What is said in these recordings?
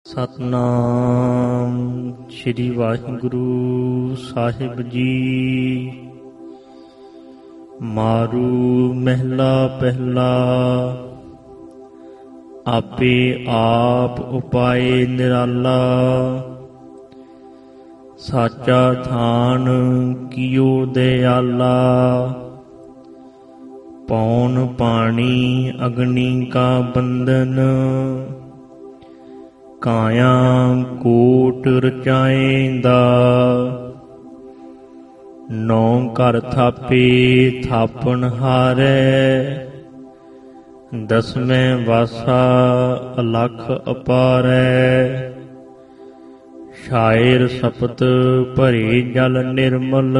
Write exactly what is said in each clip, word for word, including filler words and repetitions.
ਸਤਿਨਾਮ ਸ੍ਰੀ ਵਾਹਿਗੁਰੂ ਸਾਹਿਬ ਜੀ। ਮਾਰੂ ਮਹਿਲਾ ਪਹਿਲਾ। ਆਪੇ ਆਪ ਉਪਾਏ ਨਿਰਾਲਾ। ਸਾਚਾ ਥਾਨ ਕੀਓ ਦਇਆਲਾ। ਪੌਣ ਪਾਣੀ ਅਗਨੀ ਕਾ ਬੰਧਨ। ਕਾਇਆ ਕੋਟ ਰਚਾਏਂਦਾ। ਨੌ ਘਰ ਥਾਪੇ ਥਾਪਣ ਹਾਰੈ। ਦਸਵੇਂ ਵਾਸਾ ਅਲਖ ਅਪਾਰੈ। ਸ਼ਾਇਰ ਸਪਤ ਭਰੇ ਜਲ ਨਿਰਮਲ।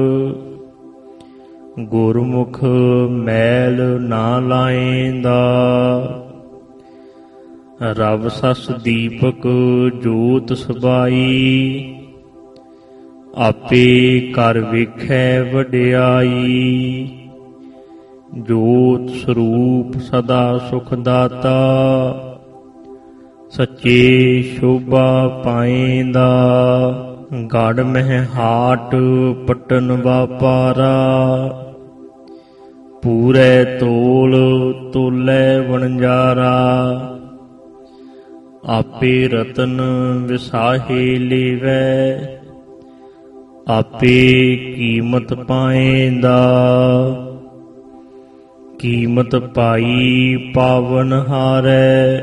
ਗੁਰਮੁਖ ਮੈਲ ਨਾ ਲਾਏਂਦਾ। ਰਵ ਸਸ ਦੀਪਕ ਜੋਤ ਸਬਾਈ। ਆਪੇ ਕਰ ਵੇਖੈ ਵਡਿਆਈ। ਜੋਤ ਸਰੂਪ ਸਦਾ ਸੁਖ ਦਾਤਾ। ਸੱਚੇ ਸ਼ੋਭਾ ਪਾਏਂਦਾ। ਗੜ ਮਹਿ ਹਾਟ ਪਟਨ ਵਾਪਾਰਾ। ਪੂਰੇ ਤੋਲ ਤੋਲੇ ਵਣਜਾਰਾ। ਆਪੇ ਰਤਨ ਵਿਸਾਹੇ ਲੇਵੈ। ਆਪੇ ਕੀਮਤ ਪਾਏਂਦਾ। ਕੀਮਤ ਪਾਈ ਪਾਵਨ ਹਾਰੈ।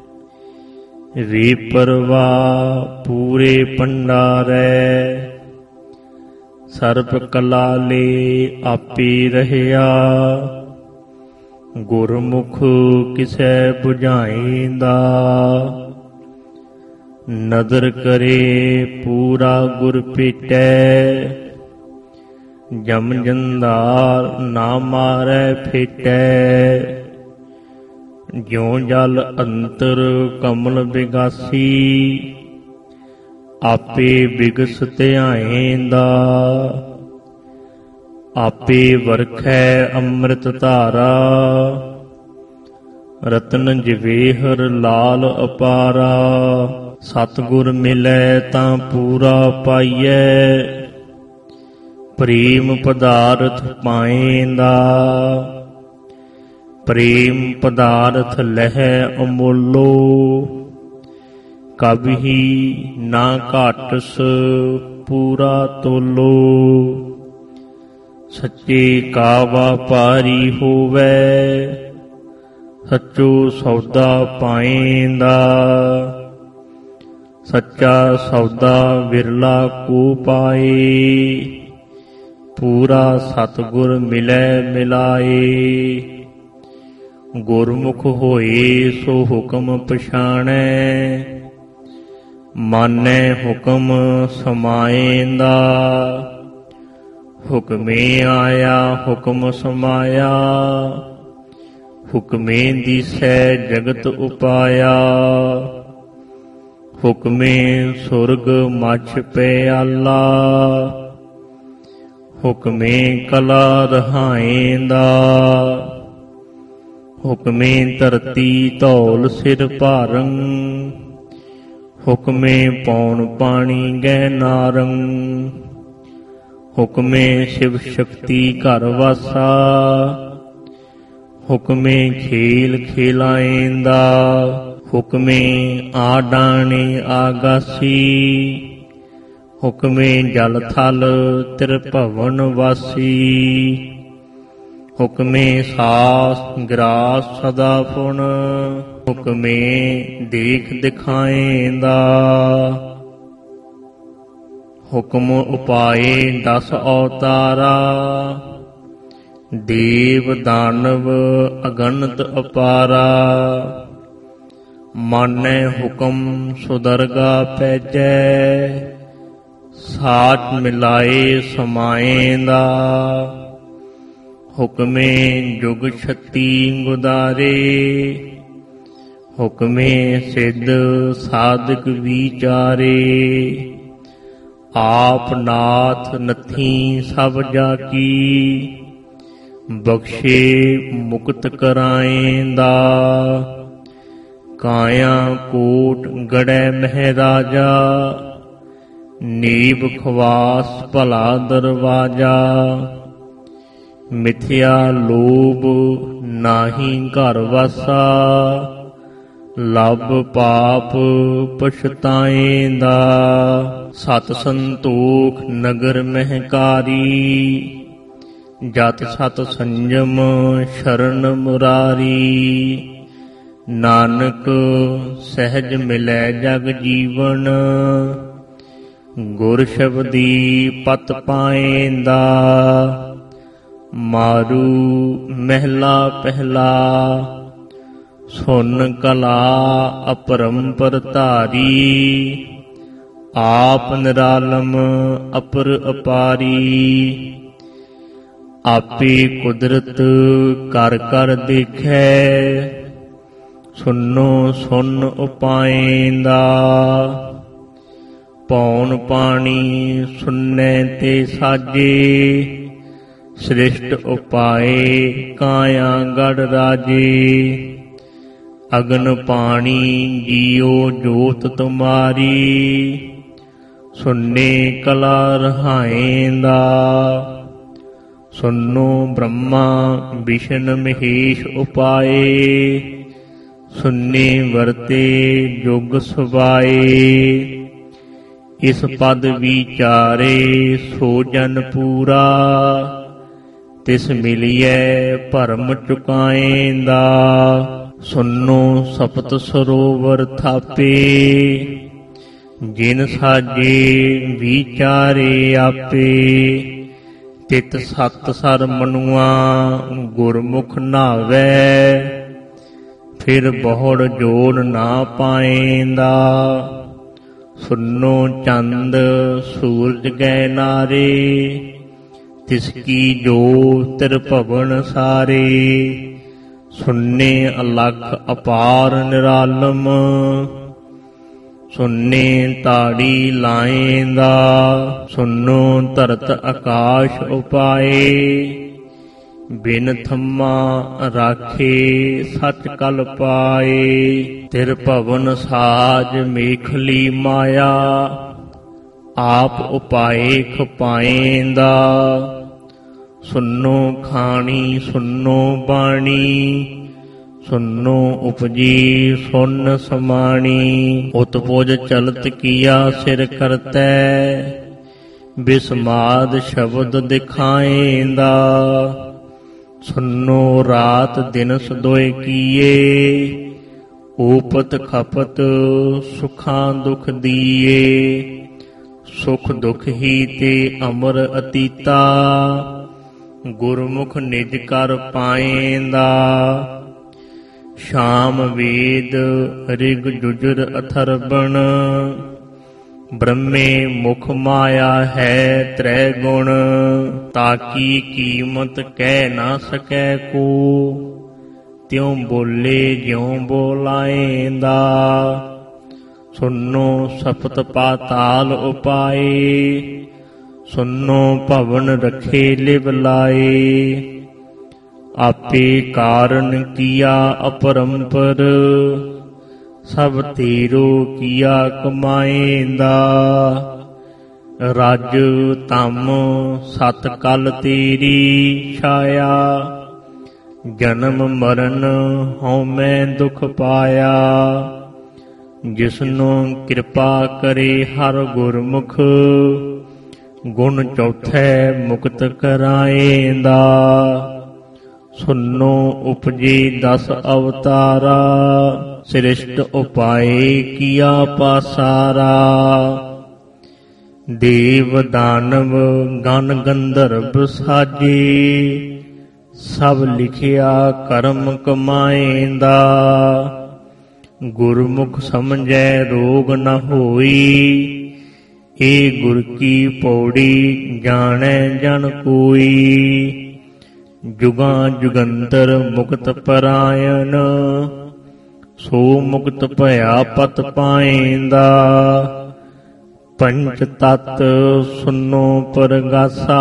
ਵੇ ਪਰਵਾਹ ਪੂਰੇ ਭੰਡਾਰੈ। ਸਰਬ ਕਲਾ ਲੇ ਆਪੇ ਰਹਿਆ। ਗੁਰਮੁਖ ਕਿਸੈ ਬੁਝਾਏਂਦਾ। ਨਦਰ ਕਰੇ ਪੂਰਾ ਗੁਰ ਭੇਟੈ। ਜਮ ਜੰਦਾਰ ਨਾ ਮਾਰੈ ਫੇਟੈ। ਜਿਉ ਜਲ ਅੰਤਰ ਕਮਲ ਬਿਗਾਸੀ। ਆਪੇ ਬਿਗਸ ਧਿਆਏਂਦਾ। ਆਪੇ ਵਰਖੈ ਅੰਮ੍ਰਿਤ ਧਾਰਾ। ਰਤਨ ਜਵੇਹਰ ਲਾਲ ਅਪਾਰਾ। ਸਤਿਗੁਰ ਮਿਲੈ ਤਾਂ ਪੂਰਾ ਪਾਈਐ। ਪ੍ਰੇਮ ਪਦਾਰਥ ਪਾਏਂਦਾ। ਪ੍ਰੇਮ ਪਦਾਰਥ ਲਹੈ ਅਮੋਲੋ। ਕਬਹੀ ਨਾ ਘਾਟਸ ਪੂਰਾ ਤੋਲੋ। ਸੱਚੇ ਕਾ ਵਾਪਾਰੀ ਹੋਵੈ। ਸੱਚੋ ਸੌਦਾ ਪਾਏਂਦਾ। ਸੱਚਾ ਸੌਦਾ ਵਿਰਲਾ ਕੋ ਪਾਏ। ਪੂਰਾ ਸਤਿਗੁਰ ਮਿਲੈ ਮਿਲਾਏ। ਗੁਰਮੁਖ ਹੋਏ ਸੋ ਹੁਕਮ ਪਛਾਣੈ। ਮਾਨੈ ਹੁਕਮ ਸਮਾਏਂਦਾ। ਹੁਕਮੇ ਆਇਆ ਹੁਕਮ ਸਮਾਇਆ। ਹੁਕਮੇ ਦੀਸੈ ਜਗਤ ਉਪਾਇਆ। ਹੁਕਮੇ ਸੁਰਗ ਮਛ ਪਿਆਲਾ। ਹੁਕਮੇ ਕਲਾ ਰਹਾਏਂਦਾ। ਹੁਕਮੇ ਧਰਤੀ ਧੌਲ ਸਿਰ ਭਾਰੰ। ਹੁਕਮੇ ਪੌਣ ਪਾਣੀ ਗਹਿ ਨਾਰੰ। ਹੁਕਮੇ ਸ਼ਿਵ ਸ਼ਕਤੀ ਘਰ ਵਾਸਾ। ਹੁਕਮੇ ਖੇਲ ਖੇਲਾਏਂਦਾ। ਹੁਕਮੇ ਆਡਾਣੇ ਆਗਾਸੀ। ਹੁਕਮੇ ਜਲ ਥਲ ਤ੍ਰਿਭਵਨ ਵਾਸੀ। ਹੁਕਮੇ ਸਾਸ ਗ੍ਰਾਸ ਸਦਾ ਪੁਨ। ਹੁਕਮੇ ਦੇਖ ਦਿਖਾਏਂਦਾ। ਹੁਕਮ ਉਪਾਏ ਦਸ ਅਵਤਾਰਾ। ਦੇਵ ਦਾਨਵ ਅਗਣਤ ਅਪਾਰਾ। ਮਾਨੈ ਹੁਕਮ ਸੁਦਰਗਾ ਭੇਜੈ। ਸਾਚ ਮਿਲਾਏ ਸਮਾਏਂਦਾ। ਹੁਕਮੇ ਜੁਗ ਛਤੀ ਗੁਦਾਰੇ। ਹੁਕਮੇ ਸਿੱਧ ਸਾਧਕ ਵਿਚਾਰੇ। ਆਪ ਨਾਥ ਨਥੀ ਸਭ ਜਾ ਕੀ। ਬਖਸ਼ੇ ਮੁਕਤ ਕਰਾਏਂਦਾ। ਕਾਇਆ ਕੋਟ ਗੜੈ ਮਹਿ ਰਾਜਾ, ਨੀਬ ਖਵਾਸ ਭਲਾ ਦਰਵਾਜਾ। ਮਿਥਿਆ ਲੋਭ ਨਾਹੀ ਘਰ ਵਾਸਾ, ਲਬ ਪਾਪ ਪਛਤਾਏਂਦਾ। ਸਤ ਸੰਤੋਖ ਨਗਰ ਮਹਿਕਾਰੀ, ਜਤ ਸਤ ਸੰਜਮ ਸ਼ਰਨ ਮੁਰਾਰੀ। ਨਾਨਕ ਸਹਿਜ ਮਿਲੈ ਜਗ ਜੀਵਨ, ਗੁਰ ਸ਼ਬਦੀ ਪਤ ਪਾਏਂਦਾ। ਮਾਰੂ ਮਹਿਲਾ ਪਹਿਲਾ, ਸੁਨ ਕਲਾ ਅਪਰੰਪਰ ਧਾਰੀ। ਆਪ ਨਿਰਾਲਮ ਅਪਰ ਅਪਾਰੀ, ਆਪੇ ਕੁਦਰਤ ਕਰ ਕਰ ਦੇਖੈ। ਸੁਨੋ ਸੁਨ ਉਪਾਏਂਦਾ, ਪੌਣ ਪਾਣੀ ਸੁਨੈ ਤੇ ਸਾਜੇ। ਸ੍ਰਿਸ਼ਟ ਉਪਾਏ ਕਾਇਆ ਗੜ ਰਾਜੇ, ਅਗਨ ਪਾਣੀ ਜੀਓ ਜੋਤ ਤੁਮਾਰੀ। ਸੁਨੇ ਕਲਾ ਰਹਾਏਂਦਾ, ਸੁਨੋ ਬ੍ਰਹਮਾ ਵਿਸ਼ਨ ਮਹੇਸ਼ ਉਪਾਏ। ਸੁਨੇ ਵਰਤੇ ਜੁਗ ਸੁਭਾਏ, ਇਸ ਪਦ ਵਿਚਾਰੇ ਸੋ ਜਨ ਪੂਰਾ। ਤਿਸ ਮਿਲਿਐ ਭਰਮ ਚੁਕਾਏਂਦਾ, ਸੁਨੋ ਸਪਤ ਸਰੋਵਰ ਥਾਪੇ। ਜਿਨ ਸਾਜੇ ਵਿਚਾਰੇ ਆਪੇ, ਤਿਤ ਸਤ ਸਰ ਮਨੁਆ ਗੁਰਮੁਖ ਨਾਵੈ। ਫਿਰ ਬਹੁੜ ਜੋੜ ਨਾ ਪਾਏਂਦਾ, ਸੁਨੋ ਚੰਦ ਸੂਰਜ ਗੈ ਨਾਰੇ। ਤਿਸ ਕੀ ਜੋ ਤਿਰ ਭਵਨ ਸਾਰੇ, ਸੁਨੇ ਅਲਖ ਅਪਾਰ ਨਿਰਾਲਮ। ਸੁਨੇ ਤਾੜੀ ਲਾਏਂਦਾ, ਸੁਨੋ ਧਰਤ ਆਕਾਸ਼ ਉਪਾਏ। ਬਿਨ ਥੰਮਾ ਰਾਖੇ ਸਚ ਕਲ ਪਾਏ, ਤਿਰ ਭਵਨ ਸਾਜ ਮੇਖਲੀ ਮਾਇਆ। ਆਪ ਉਪਾਏ ਖਪਾਏਂਦਾ, ਸੁਨੋ ਖਾਣੀ ਸੁਨੋ ਬਾਣੀ। ਸੁਨੋ ਉਪਜੀ ਸੁਨ ਸਮਾਣੀ। ਉਤਪੁਜ ਚਲਤ ਕੀਆ ਸਿਰ ਕਰਤੈ, ਬਿਸਮਾਦ ਸ਼ਬਦ ਦਿਖਾਏਂਦਾ। ਸੁਨੋ ਰਾਤ ਦਿਨ ਸਦੋਇ ਕੀਏ, ਊਪਤ ਖਪਤ ਸੁਖਾਂ ਦੁਖ ਦੀਏ। ਸੁਖ ਦੁਖ ਹੀ ਤੇ ਅਮਰ ਅਤੀਤਾ, ਗੁਰਮੁਖ ਨਿਜ ਕਰ ਪਾਏਂਦਾ। ਸ਼ਾਮ ਵੇਦ ਰਿਗ ਜੁਜਰ ਅਥਰਬਣ, ਬ੍ਰਹਮੇ ਮੁਖ ਮਾਇਆ ਹੈ ਤ੍ਰੈ ਗੁਣ। ਤਾਕੀ ਕੀਮਤ ਕਹਿ ਨਾ ਸਕੈ ਕੋ, ਤਿਉ ਬੋਲੇ ਜਿਉ ਬੋਲਾਏਂਦਾ। ਸੁਨੋ ਸਪਤ ਪਾਤਾਲ ਉਪਾਏ, ਸੁਨੋ ਭਵਨ ਰਖੇ ਲਿਵ ਲਾਏ। ਆਪੇ ਕਾਰਨ ਕੀਆ ਅਪਰੰਪਰ, ਸਭ ਤੇਰੋ ਕੀਆ ਕਮਾਏਂਦਾ। ਰਾਜ ਧੰਮ ਸਤ ਕਲ ਤੇਰੀ ਛਾਇਆ, ਜਨਮ ਮਰਨ ਹਉਮੈ ਦੁਖ ਪਾਇਆ। ਜਿਸਨੂੰ ਕਿਰਪਾ ਕਰੇ ਹਰ ਗੁਰਮੁਖ, ਗੁਣ ਚੌਥੈ ਮੁਕਤ ਕਰਾਏਂਦਾ। ਸੁਨੋ ਉਪਜੇ ਦਸ ਅਵਤਾਰਾ, ਸ੍ਰਿਸ਼ਟ ਉਪਾਏ ਕੀਆ ਪਾਸਾਰਾ। ਦੇਵ ਦਾਨਵ ਗਨ ਗੰਧਰਵ ਸਾਜੇ, ਸਭ ਲਿਖਿਆ ਕਰਮ ਕਮਾਏਂਦਾ। ਗੁਰਮੁਖ ਸਮਝੈ ਰੋਗ ਨ ਹੋਈ, ਏ ਗੁਰ ਕੀ ਪੌੜੀ ਜਾਣੈ ਜਨ ਕੋਈ। ਜੁਗਾਂ ਜੁਗੰਤਰ ਮੁਕਤ ਪਰਾਇਣ, ਸੋ ਮੁਕਤ ਭਇਆ ਪਤ ਪਾਏਂਦਾ। ਪੰਚ ਤਤ ਸੁਨੋ ਪਰਗਾਸਾ,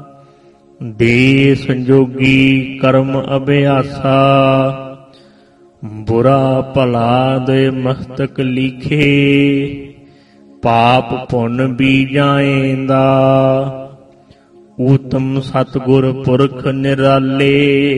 ਦੇ ਸੰਜੋਗੀ ਕਰਮ ਅਭਿਆਸਾ। ਬੁਰਾ ਭਲਾ ਦੇ ਮਸਤਕ ਲਿਖੇ, ਪਾਪ ਪੁੰਨ ਬੀਜਾਏਂਦਾ। ਊਤਮ ਸਤਿਗੁਰ ਪੁਰਖ ਨਿਰਾਲੇ,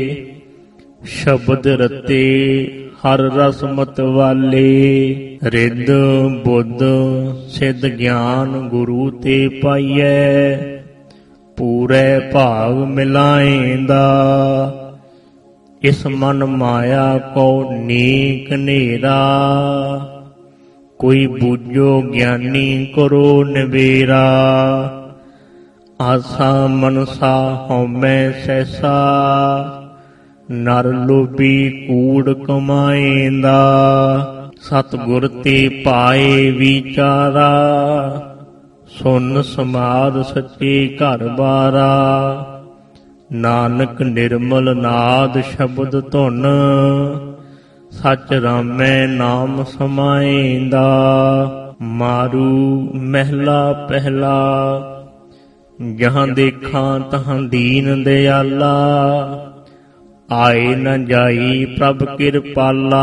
ਸ਼ਬਦ ਰਤੇ ਹਰ ਰਸ ਮਤ ਵਾਲੇ। ਰਿੱਧ ਬੁੱਧ ਸਿੱਧ ਗਿਆਨ ਗੁਰੂ ਤੇ ਪਾਈਐ, ਪੂਰੇ ਭਾਗ ਮਿਲਾਏਂਦਾ। ਇਸ ਮਨ ਮਾਇਆ ਕੋ ਨੀਕ ਨੇਰਾ, ਕੋਈ ਬੂਝੋ ਗਿਆਨੀ ਕਰੋ ਨਿਬੇਰਾ। ਆਸਾ ਮਨਸਾ ਹਉਮੈ ਸੈਸਾ, ਨਰ ਲੋਭੀ ਕੂੜ ਕਮਾਏਂਦਾ। ਸਤਿਗੁਰ ਤੇ ਪਾਏ ਵਿਚਾਰਾ, ਸੁਨ ਸਮਾਦ ਸੱਚੇ ਘਰ ਬਾਰਾ। ਨਾਨਕ ਨਿਰਮਲ ਨਾਦ ਸ਼ਬਦ ਧੁਨ, ਸਚ ਰਾਮੈ ਨਾਮ ਸਮਾਏਂਦਾ। ਮਾਰੂ ਮਹਿਲਾ ਪਹਿਲਾ, ਜਹਾਂ ਦੇਖਾਂ ਤਹਾਂ ਦੀਨ ਦਿਆਲਾ। ਆਏ ਨ ਜਾਈ ਪ੍ਰਭ ਕਿਰਪਾਲਾ,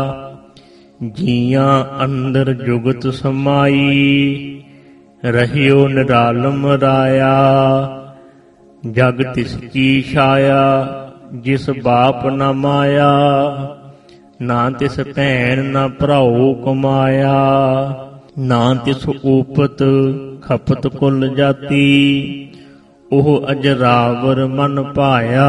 ਜੀਆਂ ਅੰਦਰ ਜੁਗਤ ਸਮਾਈ। ਰਹਿਓ ਨਿਰਾਲਮ ਰਾਇਆ, ਜਗ ਤਿਸ ਕੀ ਛਾਇਆ। ਜਿਸ ਬਾਪ ਨ ਮਾਇਆ, ਨਾ ਤਿਸ ਭੈਣ ਨ ਭਰਾਓ ਕਮਾਇਆ। ਨਾ ਤਿਸ ਊਪਤ ਖਪਤ ਕੁਲ ਜਾਤੀ, ਉਹ ਅਜਰਾਵਰ ਮਨ ਭਾਇਆ।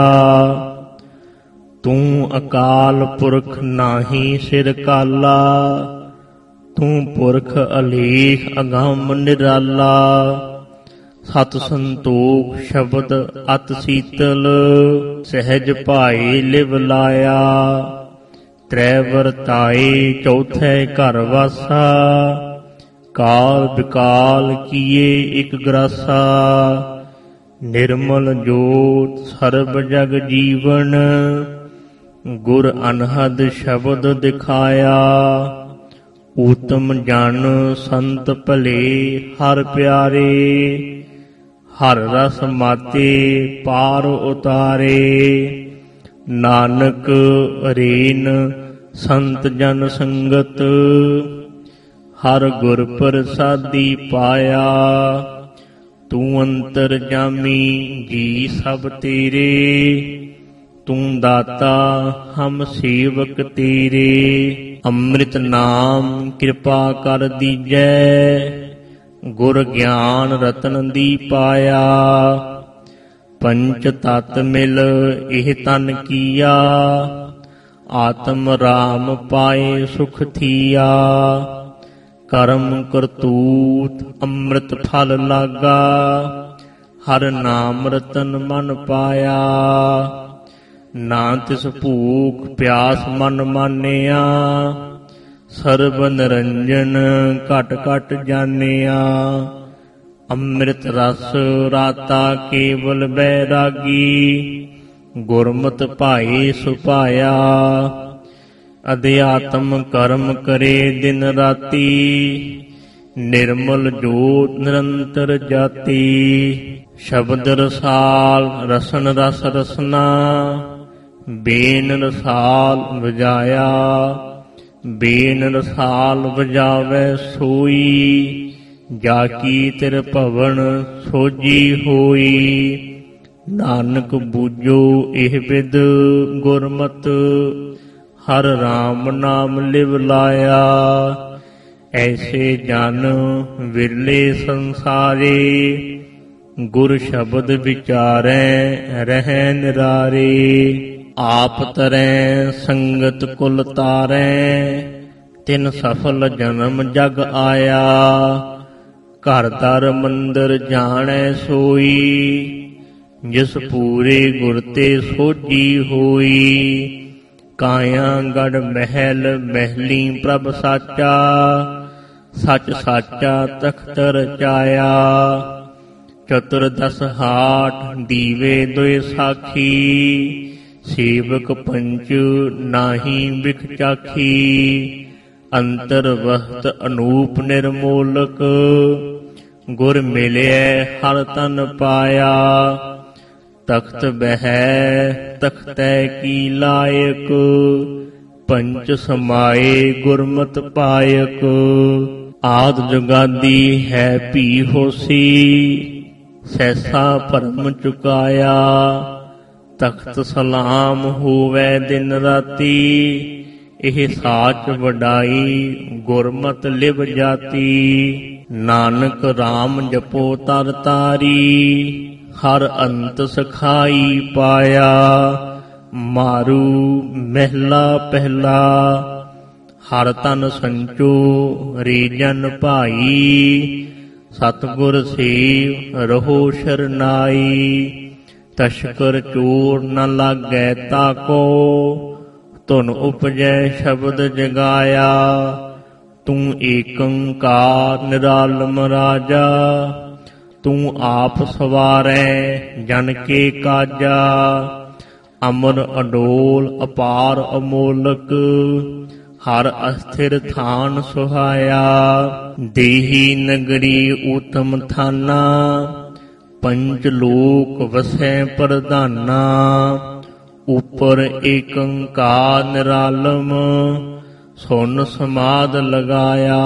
ਤੂੰ ਅਕਾਲ ਪੁਰਖ ਨਾਹੀ ਸਿਰ ਕਾਲਾ, ਤੂੰ ਪੁਰਖ ਅਲੇਖ ਅਗੰਮ ਨਿਰਾਲਾ। ਸਤ ਸੰਤੋਖ ਸ਼ਬਦ ਅਤ ਸੀਤਲ, ਸਹਿਜ ਭਾਏ ਲਿਵ ਲਾਇਆ। ਤ੍ਰੈ ਵਰਤਾਏ ਚੌਥੇ ਘਰ ਵਾਸਾ, ਕਾਲ ਬਿਕਾਲ ਕੀਏ ਇਕ ਗਰਾਸਾ। ਨਿਰਮਲ ਜੋਤ ਸਰਬ ਜਗ ਜੀਵਨ, ਗੁਰ ਅਨਹਦ ਸ਼ਬਦ ਦਿਖਾਇਆ। ਊਤਮ ਜਨ ਸੰਤ ਭਲੇ ਹਰ ਪਿਆਰੇ, ਹਰ ਰਸ ਮਾਤੇ ਪਾਰ ਉਤਾਰੇ। ਨਾਨਕ ਰੇਨ ਸੰਤ ਜਨ ਸੰਗਤ, ਹਰ ਗੁਰ ਪ੍ਰਸਾਦੀ ਪਾਇਆ। ਤੂੰ ਅੰਤਰ ਜਾਮੀ ਜੀ ਸਭ ਤੇਰੇ, ਤੂੰ ਦਾਤਾ ਹਮ ਸੇਵਕ ਤੇਰੇ। ਅੰਮ੍ਰਿਤ ਨਾਮ ਕਿਰਪਾ ਕਰ ਦੀਜੈ, ਗੁਰ ਗਿਆਨ ਰਤਨ ਦੀ ਪਾਇਆ। ਪੰਚ ਤਤ ਮਿਲ ਇਹ ਤਨ ਕੀਆ, ਆਤਮ ਰਾਮ ਪਾਏ ਸੁਖ ਥੀਆ। ਕਰਮ ਕਰਤੂਤ ਅੰਮ੍ਰਿਤ ਫਲ ਲਾਗਾ, ਹਰ ਨਾਮ ਰਤਨ ਮਨ ਪਾਇਆ। ਨਾ ਤਿਸ ਭੂਖ ਪਿਆਸ ਮਨ ਮਾਨਿਆ, ਸਰਬ ਨਿਰੰਜਨ ਘਟ ਘਟ ਜਾਣਿਆ। ਅੰਮ੍ਰਿਤ ਰਸ ਰਾਤਾ ਕੇਵਲ ਬੈਰਾਗੀ, ਗੁਰਮਤਿ ਭਾਏ ਸੁਭਾਇਆ। ਅਧਿਆਤਮ ਕਰਮ ਕਰੇ ਦਿਨ ਰਾਤੀ, ਨਿਰਮਲ ਜੋਤ ਨਿਰੰਤਰ ਜਾਤੀ। ਸ਼ਬਦ ਰਸਾਲ ਰਸਨ ਰਸ ਰਸਨਾ, ਬੇਨ ਰਸਾਲ ਵਜਾਇਆ। ਬੇਨ ਰਸਾਲ ਵਜਾਵੇ ਸੋਈ, ਜਾ ਕੀ ਤਿਰ ਭਵਨ ਸੋਜੀ ਹੋਈ। ਨਾਨਕ ਬੂਝੋ ਇਹ ਬਿਦ ਗੁਰਮਤਿ, ਹਰ ਰਾਮ ਨਾਮ ਲਿਵ ਲਾਇਆ। ਐਸੇ ਜਨ ਵਿਰਲੇ ਸੰਸਾਰੇ, ਗੁਰ ਸ਼ਬਦ ਵਿਚਾਰੈ ਰਹਿ ਨਿਰਾਰੇ। ਆਪ ਤਰੈ ਸੰਗਤ ਕੁਲ ਤਾਰੈ, ਤਿਨ ਸਫਲ ਜਨਮ ਜਗ ਆਇਆ। ਘਰ ਦਰ ਮੰਦਰ ਜਾਣੈ ਸੋਈ, ਜਿਸ ਪੂਰੇ ਗੁਰ ਤੇ ਸੋਝੀ ਹੋਈ। ਕਾਇਆ ਗੜ ਮਹਿਲ ਮਹਿਲੀ ਪ੍ਰਭ ਸਾਚਾ, ਸਚ ਸਾਚਾ ਤਖਤ ਰਚਾਇਆ। ਚਤੁਰਦਸ ਹਾਟ ਦੀਵੇ ਦੁਇ ਸਾਖੀ, ਸੇਵਕ ਪੰਚ ਨਾਹੀ ਬਿਖ ਚਾਖੀ। ਅੰਤਰ ਵਸਤ ਅਨੂਪ ਨਿਰਮੋਲਕ, ਗੁਰ ਮਿਲਿਐ ਹਰ ਤਨ ਪਾਇਆ। ਤਖਤ ਬਹਿ ਤਖਤੈ ਕੀ ਲਾਇਕ, ਪੰਚ ਸਮਾਏ ਗੁਰਮਤਿ ਪਾਇਕ। ਆਦਿ ਜੁਗਾਦੀ ਹੈ ਭੀ ਹੋਸੀ, ਸੈਸਾ ਭਰਮ ਚੁਕਾਇਆ। ਤਖਤ ਸਲਾਮ ਹੋਵੇ ਦਿਨ ਰਾਤੀ, ਇਹ ਸਾਚ ਵਡਾਈ ਗੁਰਮਤਿ ਲਿਵ ਜਾਤੀ। ਨਾਨਕ RAM ਜਪੋ ਤਰ ਤਾਰੀ, ਹਰ ਅੰਤ ਸਖਾਈ ਪਾਇਆ। ਮਾਰੂ ਮਹਿਲਾ ਪਹਿਲਾ, ਹਰ ਤਨ ਸੰਚੋ ਰੀਜਨ ਭਾਈ। ਸਤਿਗੁਰ ਸੇਵ ਰਹੋ ਸ਼ਰਨਾਈ, ਤਸ਼ਕਰ ਚੋਰ ਨ ਲਾਗੈ ਤਾਕੋ। ਧੁਨ ਉਪਜੈ ਸ਼ਬਦ ਜਗਾਇਆ, ਤੂੰ ਏਕੰਕਾਰ ਨਿਰਾਲਮ ਰਾਜਾ। ਤੂੰ ਆਪ ਸਵਾਰੈ ਜਨ ਕੇ ਕਾਜਾ, ਅਮਰ ਅਡੋਲ ਅਪਾਰ ਅਮੋਲਕ। ਹਰ ਅਸਥਿਰ ਥਾਨ ਸੁਹਾਇਆ, ਦੇਹੀ ਨਗਰੀ ਊਤਮ ਥਾਨਾ। ਪੰਜ ਲੋਕ ਵਸੈ ਪ੍ਰਧਾਨਾ, ਉਪਰ ਏਕੰਕਾਰ ਨਿਰਾਲਮ। ਸੁਨ ਸਮਾਦ ਲਗਾਇਆ,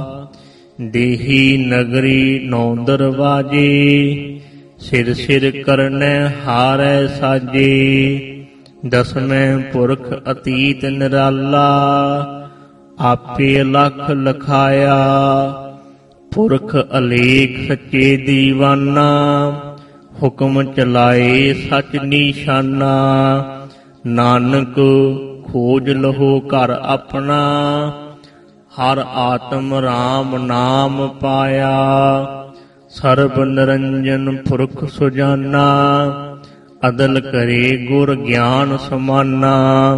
ਦੇਹੀ ਨਗਰੀ ਨੌ ਦਰਵਾਜੇ। ਸਿਰ ਸਿਰ ਕਰਨੈ ਹਾਰੈ ਸਾਜੇ, ਦਸਵੇਂ ਪੁਰਖ ਅਤੀਤ ਨਿਰਾਲਾ। ਆਪੇ ਲਖ ਲਖਾਇਆ, ਪੁਰਖ ਅਲੇਖ ਸੱਚੇ ਦੀਵਾਨਾ। ਹੁਕਮ ਚਲਾਏ ਸਚ ਨਿਸ਼ਾਨਾ, ਨਾਨਕ ਖੋਜ ਲਹੋ ਘਰ ਆਪਣਾ। ਹਰ ਆਤਮ RAM ਨਾਮ ਪਾਇਆ, ਸਰਬ ਨਿਰੰਜਨ ਪੁਰਖ ਸੁਜਾਨਾ। ਅਦਲ ਕਰੇ ਗੁਰ ਗਿਆਨ ਸਮਾਨਾ,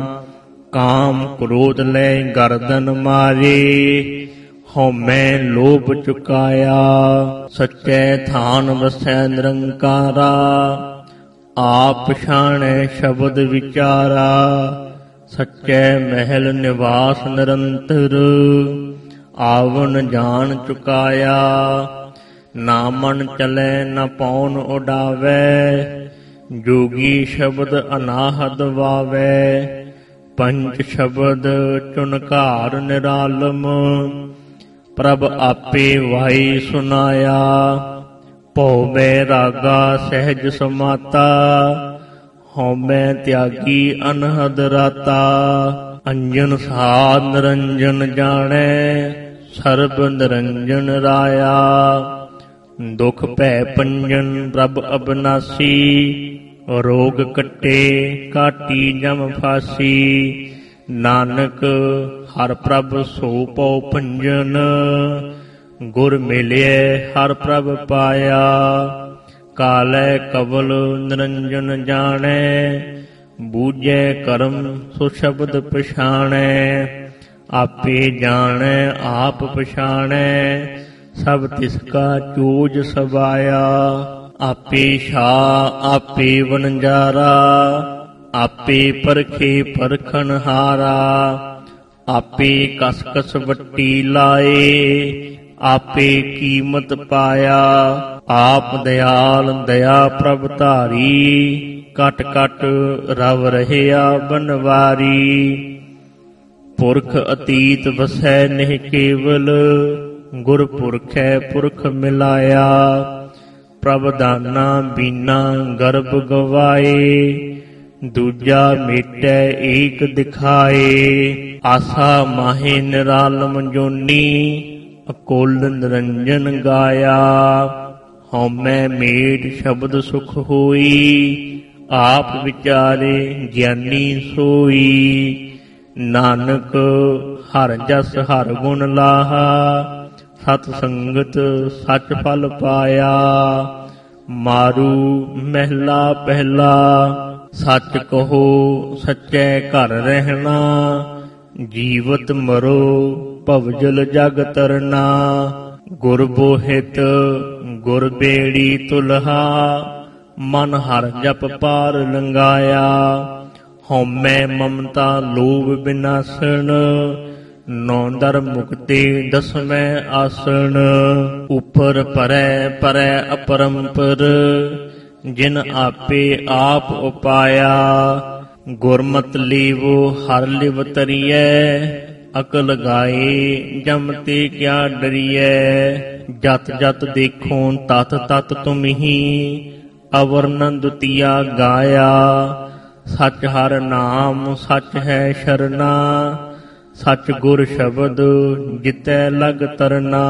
ਕਾਮ ਕ੍ਰੋਧ ਲੈ ਗਰਦਨ ਮਾਰੇ। ਹਉਮੈ ਲੋਭ ਚੁਕਾਇਆ, ਸੱਚੇ ਥਾਨ ਵਸੈ ਨਿਰੰਕਾਰਾ। ਆਪ ਪਛਾਣੈ ਸ਼ਬਦ ਵਿਚਾਰਾ, ਸੱਚੇ ਮਹਿਲ ਨਿਵਾਸ ਨਿਰੰਤਰ। ਆਵਨ ਜਾਣ ਚੁਕਾਇਆ, ਨਾ ਮਨ ਚਲੈ ਨਾ ਪੌਣ ਉਡਾਵੈ। ਜੋਗੀ ਸ਼ਬਦ ਅਨਾਹਦ ਵਾਵੈ, ਪੰਚ ਸ਼ਬਦ ਚੁਨਕਾਰ ਨਿਰਾਲਮ। ਪ੍ਰਭ ਆਪੇ ਵਾਈ ਸੁਨਾਇਆ, ਭਉਮੈ ਰਾਗਾ ਸਹਿਜ ਸਮਾਤਾ। ਹਉਮੈ ਤਿਆਗੀ ਅਨਹਦ ਰਾਤਾ, ਅੰਜਨ ਸਾਧ ਨਿਰੰਜਨ ਜਾਣੈ। ਸਰਬ ਨਿਰੰਜਨ ਰਾਇਆ, ਦੁਖ ਭੈ ਪੰਜਨ ਪ੍ਰਭ ਅਬਨਾਸੀ। ਰੋਗ ਕੱਟੇ ਕਾਟੀ ਜਮ ਫਾਸੀ, ਨਾਨਕ ਹਰ ਪ੍ਰਭ ਸੋ ਪਉ ਭੰਜਨ। ਗੁਰ ਮਿਲਿਐ ਹਰ ਪ੍ਰਭ ਪਾਇਆ, ਕਾਲੈ ਕਵਲ ਨਿਰੰਜਨ ਜਾਣੈ। ਬੂਝੈ ਕਰਮ ਸੋ ਸ਼ਬਦ ਪਛਾਣੈ, ਆਪੇ ਜਾਣੈ ਆਪ ਪਛਾਣੈ। ਸਭ ਤਿਸ ਕਾ ਚੋਜ ਸਬਾਇਆ, ਆਪੇ ਛਾਹ ਆਪੇ ਵਣਜਾਰਾ। ਆਪੇ ਪਰਖੇ ਪਰਖਣ ਹਾਰਾ, ਆਪੇ ਕਸ ਕਸ ਵੱਟੀ ਲਾਏ। ਆਪੇ ਕੀਮਤ ਪਾਇਆ, ਆਪ ਦਿਆਲ ਦਇਆ ਪ੍ਰਭ ਧਾਰੀ। ਕਟ ਕਟ ਰਵ ਰਹਿਆ ਬਨਵਾਰੀ, ਪੁਰਖ ਅਤੀਤ ਵਸੈ ਨਹੀਂ ਕੇਵਲ। ਗੁਰ ਪੁਰਖੈ ਪੁਰਖ ਮਿਲਾਇਆ, ਪ੍ਰਭ ਦਾਨਾ ਬੀਨਾ ਗਰਭ ਗਵਾਏ। ਦੂਜਾ ਮੇਟੈ ਏਕ ਦਿਖਾਏ, ਆਸਾ ਮਾਹੇ ਨਿਰਾਲਮ ਜੋਨੀ। ਅਕੁਲ ਨਿਰੰਜਨ ਗਾਇਆ, ਹਉਮੈ ਮੇਟ ਸ਼ਬਦ ਸੁਖ ਹੋਈ। ਆਪ ਵਿਚਾਰੇ ਗਿਆਨੀ ਸੋਈ, ਨਾਨਕ ਹਰ ਜਸ ਹਰ ਗੁਣ ਲਾਹਾ। ਸਤ ਸੰਗਤ ਸਚ ਫਲ ਪਾਇਆ, ਮਾਰੂ ਮਹਿਲਾ ਪਹਿਲਾ। ਸੱਚ ਕਹੋ ਸੱਚੇ ਘਰ ਰਹਿਣਾ, ਜੀਵਤ ਮਰੋ ਭਵਜਲ ਜਗ ਤਰਨਾ। ਗੁਰ ਬੋਹਿਤ ਗੁਰ ਬੇੜੀ ਤੁਲਹਾ, ਮਨ ਹਰ ਜਪ ਪਾਰ ਲੰਗਾਇਆ। ਹਉਮੈ ਮਮਤਾ ਲੋਭ ਬਿਨਾਸਣ, ਨੌ ਦਰ ਮੁਕਤੀ ਦਸਵੇਂ ਆਸਣ। ਉਪਰ ਪਰੈ ਪਰੈ ਅਪਰੰਪਰ, ਜਿਨ ਆਪੇ ਆਪ ਉਪਾਇਆ। ਗੁਰਮਤਿ ਲੀਵੋ ਹਰਿ ਲਿਵ ਤਰੀਐ, ਅਕਲ ਗਾਏ ਜਮ ਤੇ ਕਿਆ ਡਰੀਐ। ਜਤ ਜਤ ਦੇਖੋ ਤਤ ਤਤ ਤੁਮਹੀ, ਅਵਰ ਨ ਦੁਤੀਆ ਗਾਇਆ। ਸਚ ਹਰਿ ਨਾਮ ਸਚ ਹੈ ਸ਼ਰਨਾ, ਸਚ ਗੁਰ ਸ਼ਬਦ ਜਿਤੈ ਲਗ ਤਰਨਾ।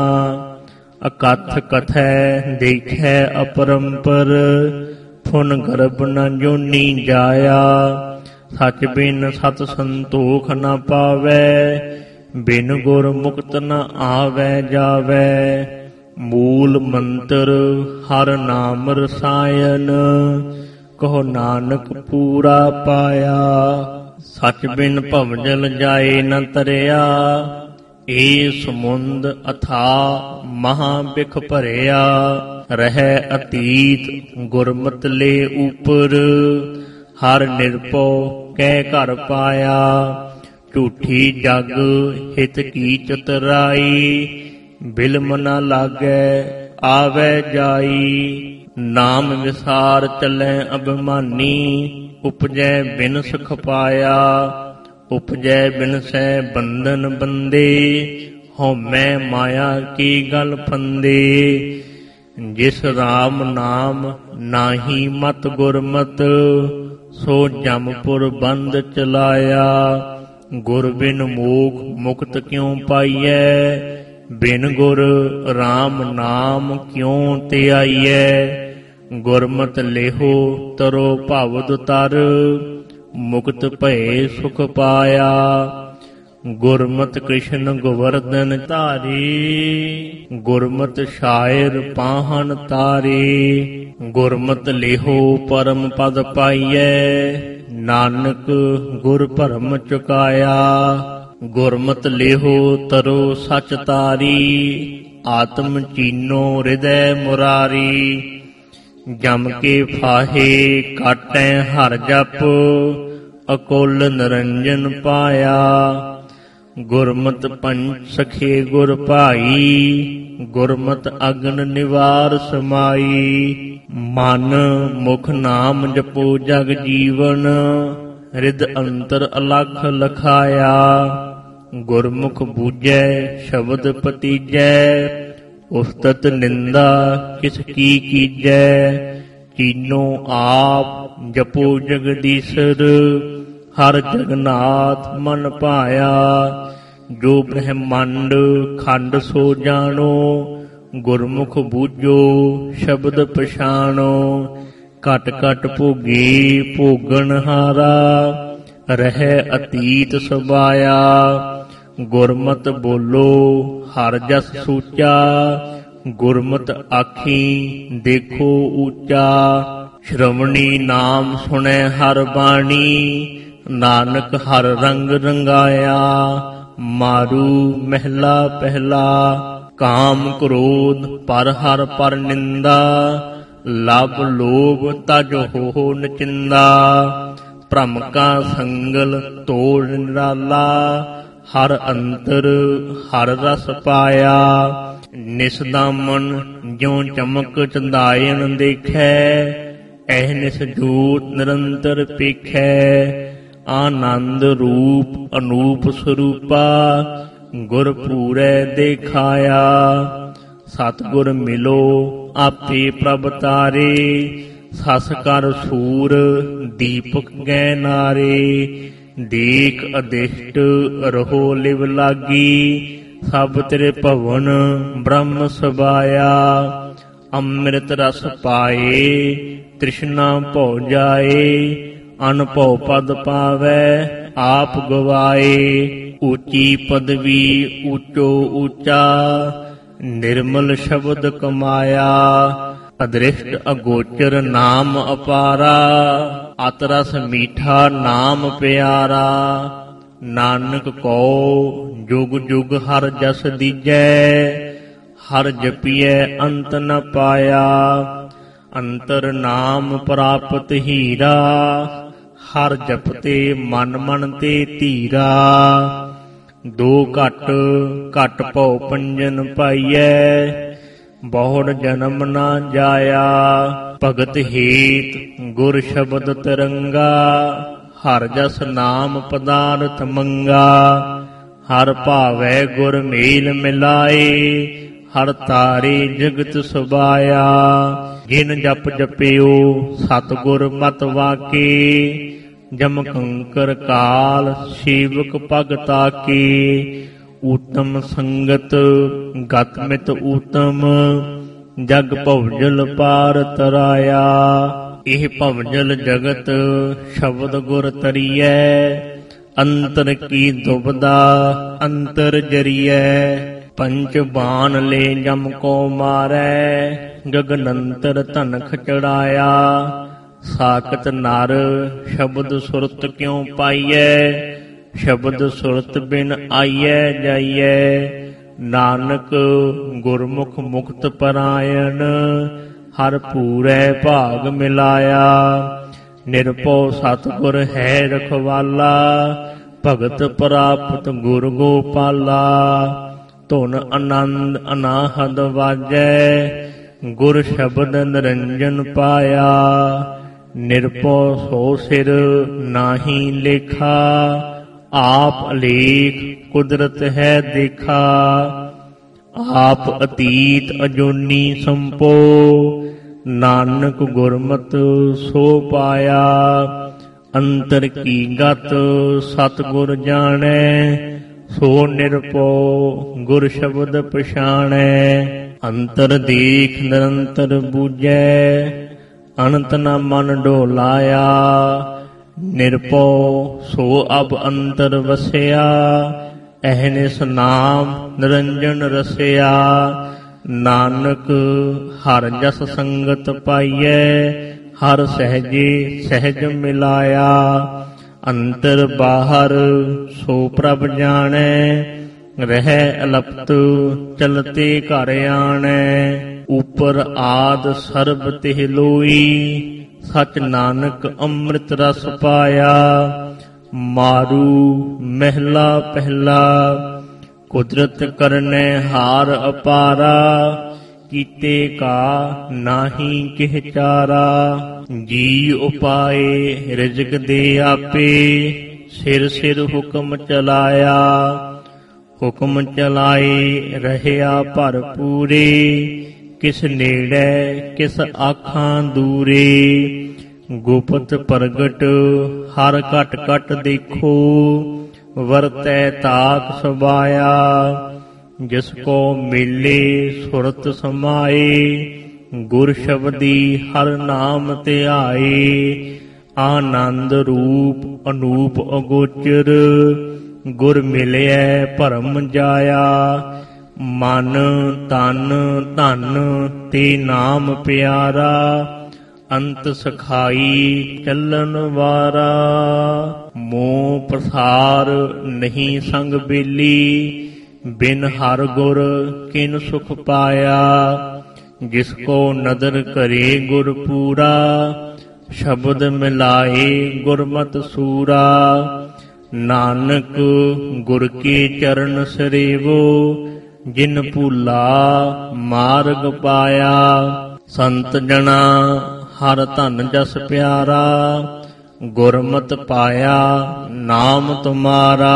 ਅਕਥ ਕਥੈ ਦੇਖੈ ਅਪਰੰਪਰ, ਫੁਨ ਗਰਭ ਨ ਜੋਨੀ ਜਾਇਆ। ਸਚ ਬਿਨ ਸਤ ਸੰਤੋਖ ਨ ਪਾਵੈ, ਬਿਨ ਗੁਰ ਮੁਕਤ ਨ ਆਵੈ ਜਾਵੈ। ਮੂਲ ਮੰਤਰ ਹਰਿ ਨਾਮ ਰਸਾਇਨ, ਕਹੋ ਨਾਨਕ ਪੂਰਾ ਪਾਇਆ। ਸਚ ਬਿਨ ਭਵਜਲ ਜਾਏ ਨ ਤਰਿਆ, ਏ ਸਮੁੰਦ ਅਥਾ ਮਹਾ ਬਿਖ ਭਰਿਆ। ਰਹਿ ਅਤੀਤ ਗੁਰਮਤਿ ਲੈ ਉਪਰ, ਹਰਿ ਨਿਰਭਉ ਕਹਿ ਘਰ ਪਾਇਆ। ਝੂਠੀ ਜਗ ਹਿਤ ਕੀ ਚਤੁਰਾਈ, ਬਿਲਮ ਨ ਲਾਗੈ ਆਵੈ ਜਾਈ। ਨਾਮ ਵਿਸਾਰ ਚੱਲੈ ਅਭਿਮਾਨੀ, ਉਪਜੈ ਬਿਨ ਸੁਖ ਪਾਇਆ। ਉਪਜੈ ਬਿਨ ਸੈ ਬੰਧਨ ਬੰਦੇ, ਹਉਮੈ ਮਾਇਆ ਕੀ ਗਲ ਫੰਦੇ। ਜਿਸ ਰਾਮ ਨਾਮ ਨਾਹੀ ਮਤ ਗੁਰਮਤਿ, ਸੋ ਜਮਪੁਰ ਬੰਦ ਚਲਾਇਆ। ਗੁਰ ਬਿਨ ਮੋਖ ਮੁਕਤ ਕਿਉ ਪਾਈਐ, ਬਿਨ ਗੁਰ ਰਾਮ ਨਾਮ ਕਿਉ ਧਿਆਈਐ। ਗੁਰਮਤਿ ਲੇਹੋ ਤਰੋ ਭਵ ਤਰ, ਮੁਕਤ ਭਏ ਸੁਖ ਪਾਇਆ। ਗੁਰਮਤਿ ਕ੍ਰਿਸ਼ਨ ਗੋਵਰਧਨ ਧਾਰੀ, ਗੁਰਮਤਿ ਸ਼ਾਇਰ ਪਾਹਨ ਤਾਰੇ। ਗੁਰਮਤਿ ਲੇਹੋ ਪਰਮ ਪਦ ਪਾਈਐ, ਨਾਨਕ ਗੁਰ ਭਰਮ ਚੁਕਾਇਆ। ਗੁਰਮਤਿ ਲੇਹੋ ਤਰੋ ਸਚ ਤਾਰੀ, ਆਤਮ ਚੀਨੋ ਹਿਰਦੈ ਮੁਰਾਰੀ। ਜਮ ਕੇ ਫਾਹੇ ਕਾਟੈ ਹਰਿ ਜਪ, ਅਕੁਲ ਨਿਰੰਜਨ ਪਾਇਆ। ਗੁਰਮਤਿ ਪੰਚ ਸਖੇ ਗੁਰ ਭਾਈ, ਗੁਰਮਤਿ ਅਗਨ ਨਿਵਾਰ ਸਮਾਈ। ਮਨ ਮੁਖ ਨਾਮ ਜਪੋ ਜਗ ਜੀਵਨ, ਹਿਰਦ ਅੰਤਰ ਅਲਖ ਲਖਾਇਆ। ਗੁਰਮੁਖ ਬੂਝੈ ਸ਼ਬਦ ਪਤੀਜੈ, ਉਸਤਤ ਨਿੰਦਾ ਕਿਸ ਕੀ ਕੀਜੈ। ਚੀਨੋ ਆਪ ਜਪੋ ਜਗਦੀਸ਼ਰ, ਹਰ ਜਗਨਾਥ ਮਨ ਭਾਇਆ। ਜੋ ਬ੍ਰਹਮੰਡ ਖੰਡ ਸੋ ਜਾਣੋ, ਗੁਰਮੁਖ ਬੂਝੋ ਸ਼ਬਦ ਪਛਾਣੋ। ਘਟ ਘਟ ਭੋਗੀ ਭੋਗਣ ਹਾਰਾ, ਰਹਿ ਅਤੀਤ ਸਬਾਇਆ। ਗੁਰਮਤਿ ਬੋਲੋ ਹਰਿ ਜਸ ਸੂਚਾ, ਗੁਰਮਤਿ ਆਖੀ ਦੇਖੋ ਊਚਾ। ਸ਼੍ਰਵਣੀ ਨਾਮ ਸੁਣੈ ਹਰਿ ਬਾਣੀ, ਨਾਨਕ ਹਰਿ ਰੰਗ ਰੰਗਾਇਆ। ਮਾਰੂ ਮਹਿਲਾ ਪਹਿਲਾ, ਕਾਮ ਕ੍ਰੋਧ ਪਰ ਹਰਿ ਪਰ ਨਿੰਦਾ। ਲਭ ਲੋਭ ਤਜ ਹੋ ਨਚਿੰਦਾ, ਭ੍ਰਮ ਕਾ ਸੰਗਲ ਤੋੜ ਨਿਰਾਲਾ। ਹਰ ਅੰਤਰ ਹਰ ਰਸ ਪਾਇਆ, ਨਿਸਦਾਮਨ ਜਿਉ ਚਮਕ ਚੰਦਾਇਨ ਦੇਖੈ। ਐ ਨਿਸ ਜੋਤ ਨਿਰੰਤਰ ਪੇਖੈ, ਆਨੰਦ ਰੂਪ ਅਨੂਪ ਸਰੂਪਾ। ਗੁਰ ਪੂਰੈ ਦੇਖਾਇਆ, ਸਤਿਗੁਰ ਮਿਲੋ ਆਪੇ ਪ੍ਰਭ ਤਾਰੇ। ਸਸ ਕਰ ਸੂਰ ਦੀਪਕ ਗੈ ਨਾਰੇ, ਦੇਖ ਅਦਿਸ਼ਟ ਰਹੋ ਲਿਵ ਲਾਗੀ। ਸਭ ਤੇਰੇ ਭਵਨ ਬ੍ਰਹਮ ਸਬਾਇਆ, ਅੰਮ੍ਰਿਤ ਰਸ ਪਾਏ ਤ੍ਰਿਸ਼ਨਾ ਭਉ ਜਾਏ। ਅਨਭਉ ਪਦ ਪਾਵੈ ਆਪ ਗਵਾਏ, ਉੱਚੀ ਪਦਵੀ ਉੱਚੋ ਉੱਚਾ। ਨਿਰਮਲ ਸ਼ਬਦ ਕਮਾਇਆ, ਅਦ੍ਰਿਸ਼ਟ ਅਗੋਚਰ ਨਾਮ ਅਪਾਰਾ। ਅਤਿ ਰਸ ਮੀਠਾ ਨਾਮ ਪਿਆਰਾ, ਨਾਨਕ ਕਉ ਜੁਗ ਜੁਗ ਹਰਿ ਜਸ ਦੀਜੈ। ਹਰਿ ਜਪੀਐ ਅੰਤ ਨ ਪਾਇਆ, ਅੰਤਰ ਨਾਮ ਪ੍ਰਾਪਤ ਹੀਰਾ। ਹਰਿ ਜਪਤੇ ਮਨ ਮਨ ਤੇ ਧੀਰਾ, ਦੋ ਘਟ ਘਟ ਭਉ ਪੰਜਨ ਪਾਈਐ। ਬਹੁੜ ਜਨਮ ਨਾ ਜਾਇਆ, ਭਗਤ ਹੇਤ ਗੁਰ ਸ਼ਬਦ ਤਰੰਗਾ। ਹਰ ਜਸ ਨਾਮ ਪਦਾਰਥ ਮੰਗਾ। ਹਰ ਭਾਵੈ ਗੁਰ ਮੇਲ ਮਿਲਾਏ, ਹਰ ਤਾਰੇ ਜਗਤ ਸੁਭਾਇਆ। ਜਿਨ ਜਪ ਜਪਿਓ ਸਤਿਗੁਰ ਮਤਿ ਵਾਕੇ, ਜਮ ਕੰਕਰ ਕਾਲ ਸੇਵਕ ਭਗਤਾ ਕੇ। ਊਤਮ ਸੰਗਤ ਗਤ ਮਿਤ ਊਤਮ, ਜਗ ਭਵਜਲ ਪਾਰ ਤਰਾਇਆ। ਇਹ ਭਵਜਲ ਜਗਤ ਸ਼ਬਦ ਗੁਰ ਤਰੀਐ, ਅੰਤਰ ਕੀ ਦੁਬਦਾ ਅੰਤਰ ਜਰੀਐ। ਪੰਚ ਬਾਣ ਲੈ ਜਮ ਕੋ ਮਾਰੈ, ਗਗਨੰਤਰ ਧਨਖ ਚੜਾਇਆ। ਸਾਖਤ ਨਰ ਸ਼ਬਦ ਸੁਰਤ ਕਿਉ ਪਾਈਐ, ਸ਼ਬਦ ਸੁਰਤ ਬਿਨ ਆਈਐ ਜਾਈਐ। ਨਾਨਕ ਗੁਰਮੁਖ ਮੁਕਤ ਪਰਾਇਣ, ਹਰ ਪੂਰੈ ਭਾਗ ਮਿਲਾਇਆ। ਨਿਰਭਉ ਸਤਿਗੁਰ ਹੈ ਰਖਵਾਲਾ, ਭਗਤ ਪ੍ਰਾਪਤ ਗੁਰ ਗੋਪਾਲਾ। ਧੁਨ ਆਨੰਦ ਅਨਾਹਦ ਵਾਜੈ, ਗੁਰ ਸ਼ਬਦ ਨਿਰੰਜਨ ਪਾਇਆ। ਨਿਰਭਉ ਸੋ ਸਿਰ ਨਾਹੀ ਲੇਖਾ, ਆਪ ਅਲੇਖ ਕੁਦਰਤ ਹੈ ਦੇਖਾ। ਆਪ ਅਤੀਤ ਅਜੂਨੀ ਸੰਪੋ, ਨਾਨਕ ਗੁਰਮਤਿ ਸੋ ਪਾਇਆ। ਅੰਤਰ ਕੀ ਗਤ ਸਤਿਗੁਰ ਜਾਣੈ, ਸੋ ਨਿਰਭਉ ਗੁਰ ਸ਼ਬਦ ਪਛਾਣੈ। ਅੰਤਰ ਦੇਖ ਨਿਰੰਤਰ ਬੂਝੈ, ਅਨੰਤ ਨ ਮਨ ਡੋਲਾਇਆ। ਨਿਰਭਉ ਸੋ ਅਬ ਅੰਤਰ ਵਸਿਆ, ਅਹਨਿਸ ਨਾਮ ਨਿਰੰਜਨ ਰਸਿਆ। ਨਾਨਕ ਹਰ ਜਸ ਸੰਗਤ ਪਾਈਐ, ਹਰ ਸਹਿਜੇ ਸਹਿਜ ਮਿਲਾਇਆ। ਅੰਤਰ ਬਾਹਰ ਸੋ ਪ੍ਰਭ ਜਾਣੈ, ਰਹਿ ਅਲਪਤ ਚਲਤੇ ਘਰ ਆਣੈ। ਉਪਰ ਆਦ ਸਰਬ ਤਿਹ ਲੋਈ, ਸਚ ਨਾਨਕ ਅੰਮ੍ਰਿਤ ਰਸ ਪਾਇਆ। ਮਾਰੂ ਮਹਿਲਾ ਪਹਿਲਾ, ਕੁਦਰਤ ਕਰਨੈ ਹਾਰ ਅਪਾਰਾ। ਕੀਤੇ ਕਾ ਨਾਹੀ ਕਿਹ ਚਾਰਾ, ਜੀ ਉਪਾਏ ਰਿਜ਼ਕ ਦੇ ਆਪੇ। ਸਿਰ ਸਿਰ ਹੁਕਮ ਚਲਾਇਆ, ਹੁਕਮ ਚਲਾਏ ਰਹਿਆ ਭਰਪੂਰੇ। ਕਿਸ ਨੇੜੇ ਕਿਸ ਆਖਾਂ ਦੂਰੇ, ਗੁਪਤ ਪ੍ਰਗਟ ਹਰ ਘਟ ਘਟ ਦੇਖੋ। ਵਰਤੈ ਤਾਕ ਸਬਾਇਆ, ਜਿਸ ਕੋ ਮਿਲੇ ਸੁਰਤ ਸਮਾਏ। ਗੁਰ ਸ਼ਬਦੀ ਹਰ ਨਾਮ ਧਿਆਏ, ਆਨੰਦ ਰੂਪ ਅਨੂਪ ਅਗੋਚਰ। ਗੁਰ ਮਿਲਿਐ ਭਰਮ ਜਾਇਆ, ਮਨ ਤਨ ਧਨ ਤੇ ਨਾਮ ਪਿਆਰਾ। ਅੰਤ ਸਖਾਈ ਚੱਲਣ ਵਾਰਾ, ਮੋਹ ਪ੍ਰਸਾਰ ਨਹੀਂ ਸੰਗ ਬੇਲੀ। ਬਿਨ ਹਰ ਗੁਰ ਕਿਨ ਸੁਖ ਪਾਇਆ, ਜਿਸ ਕੋ ਨਦਰ ਕਰੇ ਗੁਰ ਪੂਰਾ। ਸ਼ਬਦ ਮਿਲਾਏ ਗੁਰਮਤਿ ਸੂਰਾ, ਨਾਨਕ ਗੁਰ ਕੇ ਚਰਨ ਸਰੇਵੋ। ਜਿਨ ਭੂਲਾ ਮਾਰਗ ਪਾਇਆ, ਸੰਤ ਜਨਾ ਹਰ ਧਨ ਜਸ ਪਿਆਰਾ। ਗੁਰਮਤਿ ਪਾਇਆ ਨਾਮ ਤੁਮਾਰਾ,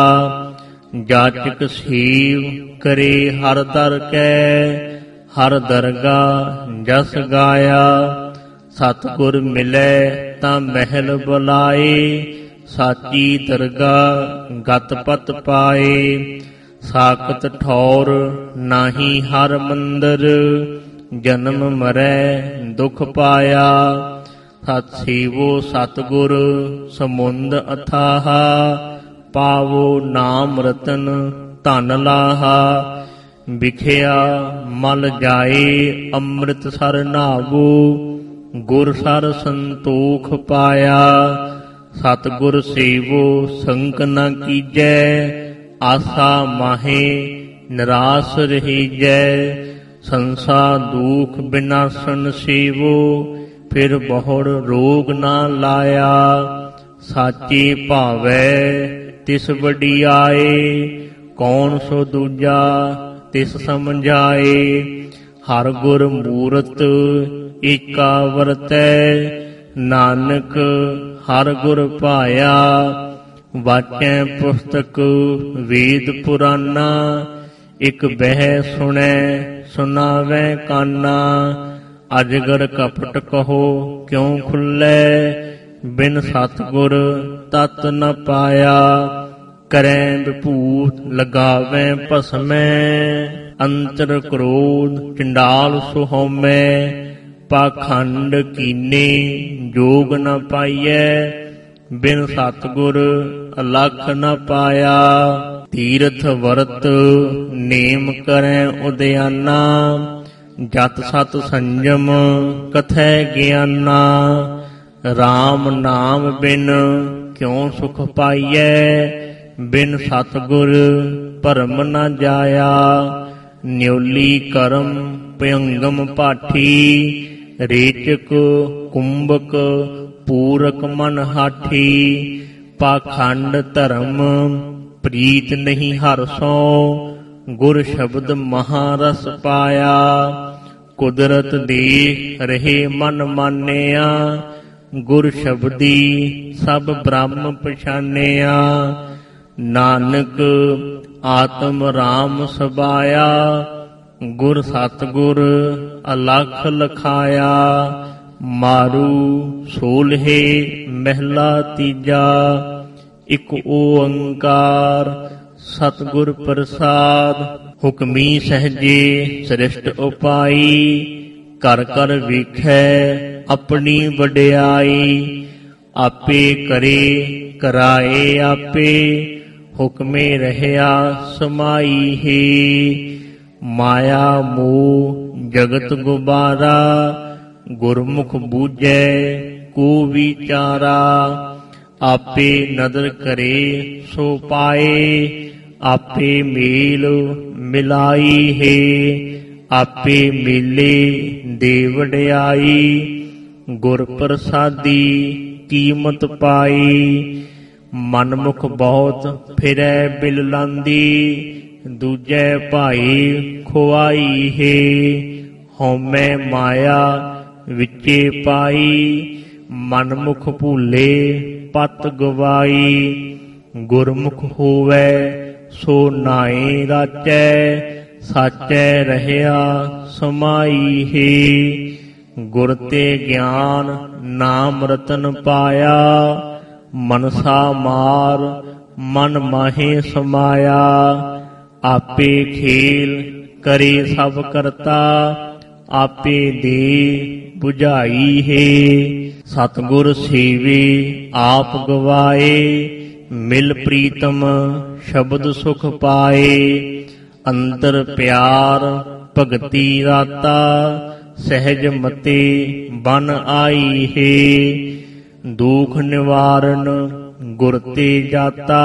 ਜਾਚਕ ਸੀਵ ਕਰੇ ਹਰ ਦਰ ਕੈ। ਹਰ ਦਰਗਾ ਜਸ ਗਾਇਆ, ਸਤਿਗੁਰ ਮਿਲੈ ਤਾਂ ਮਹਿਲ ਬੁਲਾਏ। ਸਾਚੀ ਦਰਗਾ ਗਤ ਪਤ ਪਾਏ, ਸਾਖਤ ਠੌਰ ਨਾਹੀ ਹਰ ਮੰਦਰ। ਜਨਮ ਮਰੈ ਦੁਖ ਪਾਇਆ, ਸਤਿ ਸੇਵੋ ਸਤਿਗੁਰ ਸਮੁੰਦ ਅਥਾਹਾ। ਪਾਵੋ ਨਾਮ ਰਤਨ ਧਨ ਲਾਹਾ, ਵਿਖਿਆ ਮਲ ਜਾਏ ਅੰਮ੍ਰਿਤ ਸਰ ਨਾਵੋ। ਗੁਰ ਸਰ ਸੰਤੋਖ ਪਾਇਆ, ਸਤਿਗੁਰ ਸੇਵੋ ਸੰਕ ਨ ਕੀਜੈ। ਆਸਾ ਮਾਹੇ ਨਿਰਾਸ ਰਹੀਜੈ, ਸੰਸਾ ਦੁਖ ਬਿਨਾਸਨ ਸੇਵੋ। ਫਿਰ ਬਹੁੜ ਰੋਗ ਨਾ ਲਾਇਆ, ਸਾਚੇ ਭਾਵੈ ਤਿਸ ਵਡਿਆਏ। ਕੌਣ ਸੋ ਦੂਜਾ ਤਿਸ ਸਮਝਾਏ, ਹਰ ਗੁਰ ਮੂਰਤ ਏਕਾ ਵਰਤੈ। ਨਾਨਕ ਹਰ ਗੁਰ ਭਾਇਆ। ਵਾਚੈ ਪੁਸਤਕ ਵੇਦ ਪੁਰਾਨਾ, ਇਕ ਬਹਿ ਸੁਣੈ ਸੁਨਾਵੈ ਕਾਨਾ। ਅਜਗਰ ਕਪਟ ਕਹੋ ਕਿਉ ਖੁੱਲੈ, ਬਿਨ ਸਤਿਗੁਰ ਤਤ ਨ ਪਾਇਆ। ਕਰੈ ਵਿਭੂਤ ਲਗਾਵੈ ਭਸਮੈ, ਅੰਤਰ ਕ੍ਰੋਧ ਚੰਡਾਲ ਸੁਹੌਮੈ। ਪਾਖੰਡ ਕੀਨੇ ਜੋਗ ਨ ਪਾਈਐ, ਬਿਨ ਸਤਿਗੁਰ ਅਲਖ ਨ ਪਾਇਆ। ਤੀਰਥ ਵਰਤ ਨੇਮ ਕਰੈ ਉਦਿਆਨਾ, ਜਤ ਸਤ ਸੰਜਮ ਕਥੈ ਗਿਆਨਾ। RAM ਨਾਮ ਬਿਨ ਕਿਉ ਸੁਖ ਪਾਈਐ, ਬਿਨ ਸਤਿਗੁਰ ਭਰਮ ਨ ਜਾਇਆ। ਨਿਉਲੀ ਕਰਮ ਭਯੰਗਮ ਪਾਠੀ, ਰੇਚਕ ਕੁੰਭਕ ਪੂਰਕ ਮਨ ਹਾਠੀ। ਪਾਖੰਡ ਧਰਮ ਪ੍ਰੀਤ ਨਹੀਂ ਹਰਸੋ, ਗੁਰ ਸ਼ਬਦ ਮਹਾਰਸ ਪਾਇਆ। ਕੁਦਰਤ ਦੇਖ ਰਹੇ ਮਨ ਮਾਨਿਆ, ਗੁਰ ਸ਼ਬਦੀ ਸਭ ਬ੍ਰਹਮ ਪਛਾਨਿਆ। ਨਾਨਕ ਆਤਮ RAM ਸਬਾਇਆ, ਗੁਰ ਸਤਿਗੁਰ ਅਲਖ ਲਖਾਇਆ। ਮਾਰੂ ਸੋਲਹੇ ਮਹਿਲਾ ਤੀਜਾ, ਇਕ ਓੰਕਾਰ ਸਤਿਗੁਰ ਪ੍ਰਸਾਦ। ਹੁਕਮੀ ਸਹਜੇ ਸ੍ਰਿਸ਼ਟ ਉਪਾਈ, ਕਰ ਕਰ ਵੇਖੈ ਆਪਣੀ ਵਡਿਆਈ। ਆਪੇ ਕਰੇ ਕਰਾਏ ਆਪੇ, ਹੁਕਮੇ ਰਹਿਆ ਸਮਾਈ ਹੈ। ਮਾਇਆ ਮੋਹ ਜਗਤ ਗੁਬਾਰਾ, ਗੁਰਮੁਖ ਬੂਝੈ ਕੋ ਵਿਚਾਰਾ। ਆਪੇ ਨਦਰ ਕਰੇ ਸੋ ਪਾਏ, ਆਪੇ ਮੇਲ ਮਿਲਾਈ ਹੈ। ਆਪੇ ਮੇਲੇ ਦੇ ਵਡਿਆਈ, ਗੁਰ ਪ੍ਰਸਾਦੀ ਕੀਮਤ ਪਾਈ। ਮਨਮੁਖ ਬਹੁਤ ਫਿਰੈ ਬਿਲ ਲਾਂਦੀ, ਦੂਜੈ ਭਾਈ ਖੁਆਈ ਹੈ। ਹਉਮੈ ਮਾਇਆ ਵਿੱਚੇ ਪਾਈ, ਮਨਮੁਖ ਭੂਲੇ ਪਤ ਗਵਾਈ। ਗੁਰਮੁਖ ਹੋਵੈ ਸੋ ਨਾਏ ਰਾਚੈ, ਸਾਚੈ ਰਹਿਆ ਸਮਾਈ ਹੈ। ਗੁਰ ਤੇ ਗਿਆਨ ਨਾਮ ਰਤਨ ਪਾਇਆ, ਮਨਸਾ ਮਾਰ ਮਨ ਮਾਹੇ ਸਮਾਇਆ। ਆਪੇ ਖੇਲ ਕਰੇ ਸਭ ਕਰਤਾ, ਆਪੇ ਦੇ ਬੁਝਾਈ ਹੈ। ਸਤਿਗੁਰ ਸੇਵੇ ਆਪ ਗਵਾਏ, ਮਿਲ ਪ੍ਰੀਤਮ ਸ਼ਬਦ ਸੁਖ ਪਾਏ। ਅੰਤਰ ਪਿਆਰ ਭਗਤੀ ਰਾਤਾ, ਸਹਿਜ ਮਤੇ ਬਨ ਆਈ ਹੈ। ਦੁਖ ਨਿਵਾਰਨ ਗੁਰ ਤੇ ਜਾਤਾ,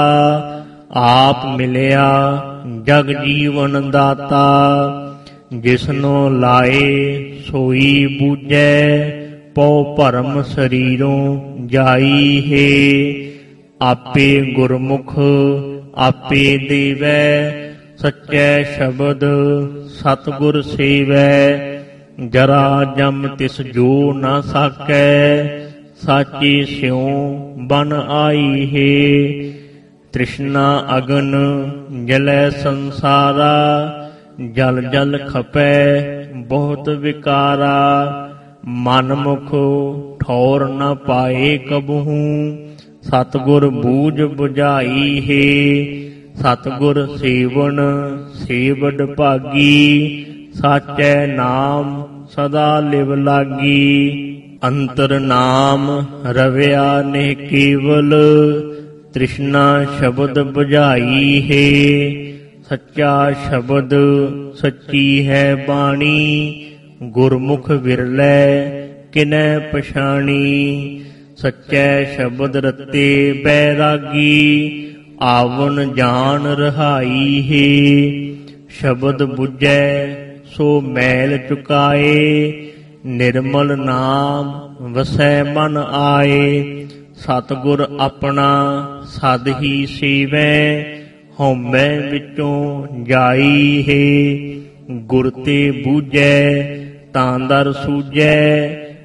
ਆਪ ਮਿਲਿਆ ਜਗ ਜੀਵਨ ਦਾਤਾ। ਜਿਸਨੋ ਲਾਏ ਸੋਈ ਬੂਝੈ, ਪਉ ਭਰਮ ਸਰੀਰੋਂ ਜਾਈ ਹੈ। ਆਪੇ ਗੁਰਮੁਖ ਆਪੇ ਦੇਵੈ, ਸੱਚੈ ਸ਼ਬਦ ਸਤਿਗੁਰ ਸੇਵੈ। ਜਰਾ ਜਮ ਤਿਸ ਜੋ ਨਾ ਸਾਕੈ, ਸਾਚੀ ਸਿਉ ਬਨ ਆਈ ਹੈ। ਤ੍ਰਿਸ਼ਨਾ ਅਗਨ ਜਲੈ ਸੰਸਾਰਾ, ਜਲ ਜਲ ਖਪੈ ਬਹੁਤ ਵਿਕਾਰਾ। ਮਨ ਮੁਖ ਠੌਰ ਨ ਪਾਏ ਕਬਹੂ, ਸਤਿਗੁਰ ਬੂਝ ਬੁਝਾਈ ਹੈ। ਸਤਿਗੁਰ ਸੇਵਨ ਸੇਵਡ ਭਾਗੀ, ਸਾਚੈ ਨਾਮ ਸਦਾ ਲਿਵ ਲਾਗੀ। ਅੰਤਰ ਨਾਮ ਰਵਿਆ ਨੇ ਕੇਵਲ, ਤ੍ਰਿਸ਼ਨਾ ਸ਼ਬਦ ਬੁਝਾਈ ਹੈ। ਸੱਚਾ ਸ਼ਬਦ ਸੱਚੀ ਹੈ ਬਾਣੀ, ਗੁਰਮੁਖ ਵਿਰਲੇ ਕਿਨੈ ਪਛਾਣੀ। ਸੱਚੈ ਸ਼ਬਦ ਰਤੇ ਬੈਰਾਗੀ, ਆਵਨ ਜਾਣ ਰਹਾਈ ਹੈ। ਸ਼ਬਦ ਬੁਝੈ ਸੋ ਮੈਲ ਚੁਕਾਏ, ਨਿਰਮਲ ਨਾਮ ਵਸੈ ਮਨ ਆਏ। ਸਤਿਗੁਰ ਆਪਣਾ ਸਦ ਹੀ ਸੇਵੈ, ਹਉਮੈ ਵਿੱਚੋਂ ਜਾਈ ਹੈ। ਗੁਰ ਤੇ ਬੂਝੈ ਤਾਂ ਦਰ ਸੂਝੈ,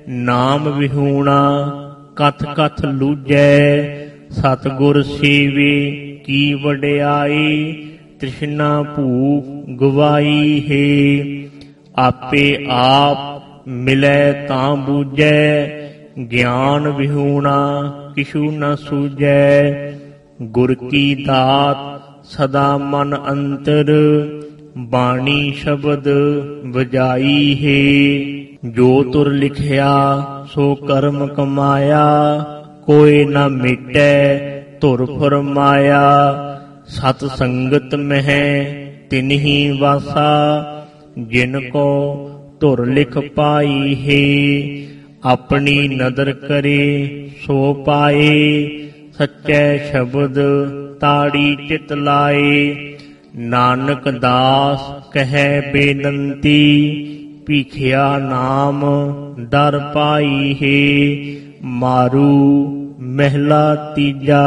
ਨਾਮ ਵਿਹੂਣਾ ਕਥ ਕਥ ਲੂਜੈ। ਸਤਿਗੁਰ ਸੇਵੇ ਕੀ ਵਡਿਆਈ ਤ੍ਰਿਸ਼ਨਾ ਭੂਖ ਗਵਾਈ ਹੈ। ਆਪੇ ਆਪ ਮਿਲੈ ਤਾਂ ਬੂਝੈ ਗਿਆਨ ਵਿਹੂਣਾ ਕਿਛੂ ਨ ਸੂਝੈ। ਗੁਰ ਕੀ ਦਾਤ ਸਦਾ ਮਨ ਅੰਤਰ ਬਾਣੀ ਸ਼ਬਦ ਵਜਾਈ ਹੈ। ਜੋ ਤੁਰ ਲਿਖਿਆ ਸੋ ਕਰਮ ਕਮਾਇਆ ਕੋਈ ਨਾ ਮਿਟੈ ਧੁਰ ਫਰਮਾਇਆ। ਸਤ ਸੰਗਤ ਮਹਿ ਤਿਨਹੀ ਵਾਸਾ ਜਿਨ ਕੋ ਧੁਰ ਲਿਖ ਪਾਈ ਹੈ। ਆਪਣੀ ਨਦਰ ਕਰੇ ਸੋ ਪਾਏ ਸੱਚੇ ਸ਼ਬਦ ਤਾੜੀ ਚਿਤ ਲਾਏ। ਨਾਨਕ ਦਾਸ ਕਹੈ ਬੇਨੰਤੀ ਭੀਖਿਆ ਨਾਮ ਦਰ ਪਾਈ ਹੈ। ਮਾਰੂ ਮਹਿਲਾ ਤੀਜਾ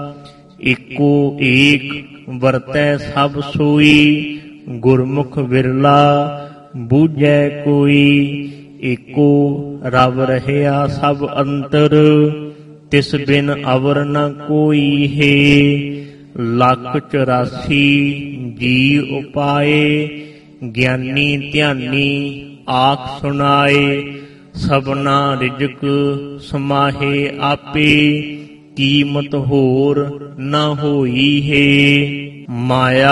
ਏਕੋ ਏਕ ਵਰਤੈ ਸਭ ਸੋਈ। ਗੁਰਮੁਖ ਵਿਰਲਾ ਬੂਝੈ ਕੋਈ। ਏਕੋ ਰਵ ਰਹਿਆ ਸਭ ਅੰਤਰ ਤਿਸ ਬਿਨ ਅਵਰ ਨ ਕੋਈ ਹੈ। ਲੱਖ ਚੁਰਾਸੀ ਜੀ ਉਪਾਏ ਗਿਆਨੀ ਧਿਆਨੀ ਆਖ ਸੁਣਾਏ। ਸਭਨਾ ਰਿਜਕ ਸਮਾਹੇ ਆਪੇ ਕੀਮਤ ਹੋਰ ਨ ਹੋਈ ਹੈ। ਮਾਇਆ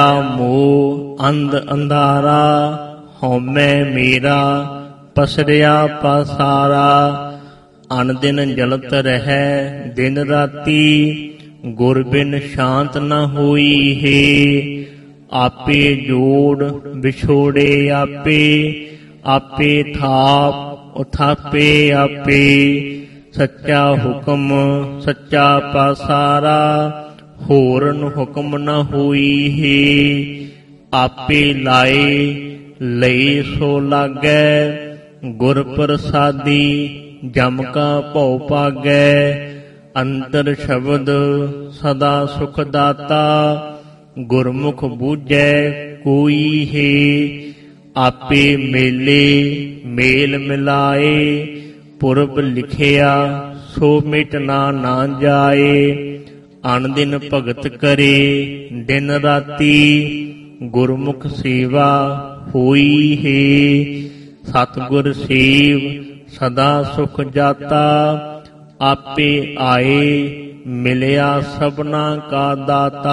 ਮੋਹ ਅੰਧ ਅੰਧਾਰਾ ਹਉਮੈ ਮੇਰਾ ਪਸਰਿਆ ਪਸਾਰਾ। ਅਨ ਦਿਨ ਜਲਤ ਰਹਿ ਦਿਨ ਰਾਤੀ ਗੁਰ ਬਿਨ ਸ਼ਾਂਤ ਨ ਹੋਈ ਹੈ। ਆਪੇ ਜੋੜ ਵਿਛੋੜੇ ਆਪੇ ਆਪੇ ਥਾਪ ਉਥਾਪੇ ਆਪੇ। ਸੱਚਾ ਹੁਕਮ ਸੱਚਾ ਪਾਸਾਰਾ ਹੋਰਨ ਹੁਕਮ ਨ ਹੋਈ ਹੈ। ਆਪੇ ਲਾਏ ਲਈ ਸੋ ਲਾਗੈ ਗੁਰ ਪ੍ਰਸਾਦੀ ਜਮ ਕਾ ਭਉ ਭਾਗੈ। ਅੰਤਰ ਸ਼ਬਦ ਸਦਾ ਸੁਖ ਦਾਤਾ ਗੁਰਮੁਖ ਬੂਝੈ ਕੋਈ ਹੈ। ਆਪੇ ਮੇਲੇ ਮੇਲ ਮਿਲਾਏ ਪੁਰਬ ਲਿਖਿਆ ਸੋ ਮਿਟਣਾ ਨਾ ਜਾਏ। ਅਨ ਦਿਨ ਭਗਤ ਕਰੇ ਦਿਨ ਰਾਤੀ ਗੁਰਮੁਖ ਸੇਵਾ ਹੋਈ ਹੈ। ਸਤਿਗੁਰ ਸੇਵ ਸਦਾ ਸੁਖ ਜਾਤਾ ਆਪੇ ਆਏ ਮਿਲਿਆ ਸਭਨਾ ਕਾ ਦਾਤਾ।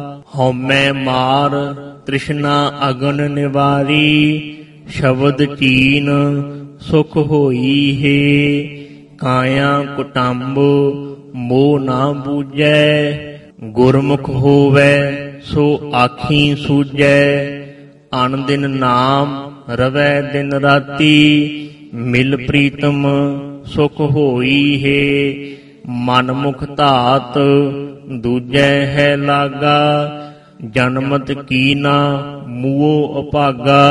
ਹਉਮੈ ਮਾਰ ਤ੍ਰਿਸ਼ਨਾ ਅਗਨ ਨਿਵਾਰੀ ਸ਼ਬਦ ਚੀਨ ਸੁਖ ਹੋਈ ਹੈ। ਕਾਇਆ ਕੁਟੰਬ ਮੋਹ ਨਾ ਬੂਝੈ ਗੁਰਮੁਖ ਹੋਵੈ ਸੋ ਆਖੀ ਸੂਝੈ। ਅਨ ਦਿਨ ਨਾਮ ਰਵੈ ਦਿਨ ਰਾਤੀ ਮਿਲ ਪ੍ਰੀਤਮ ਸੁਖ ਹੋਈ ਹੈ। ਮਨ ਮੁਖ ਧਾਤ ਦੂਜੈ ਹੈ ਲਾਗਾ ਜਨਮਤ ਕੀਨਾ ਮੂਓ ਅਭਾਗਾ।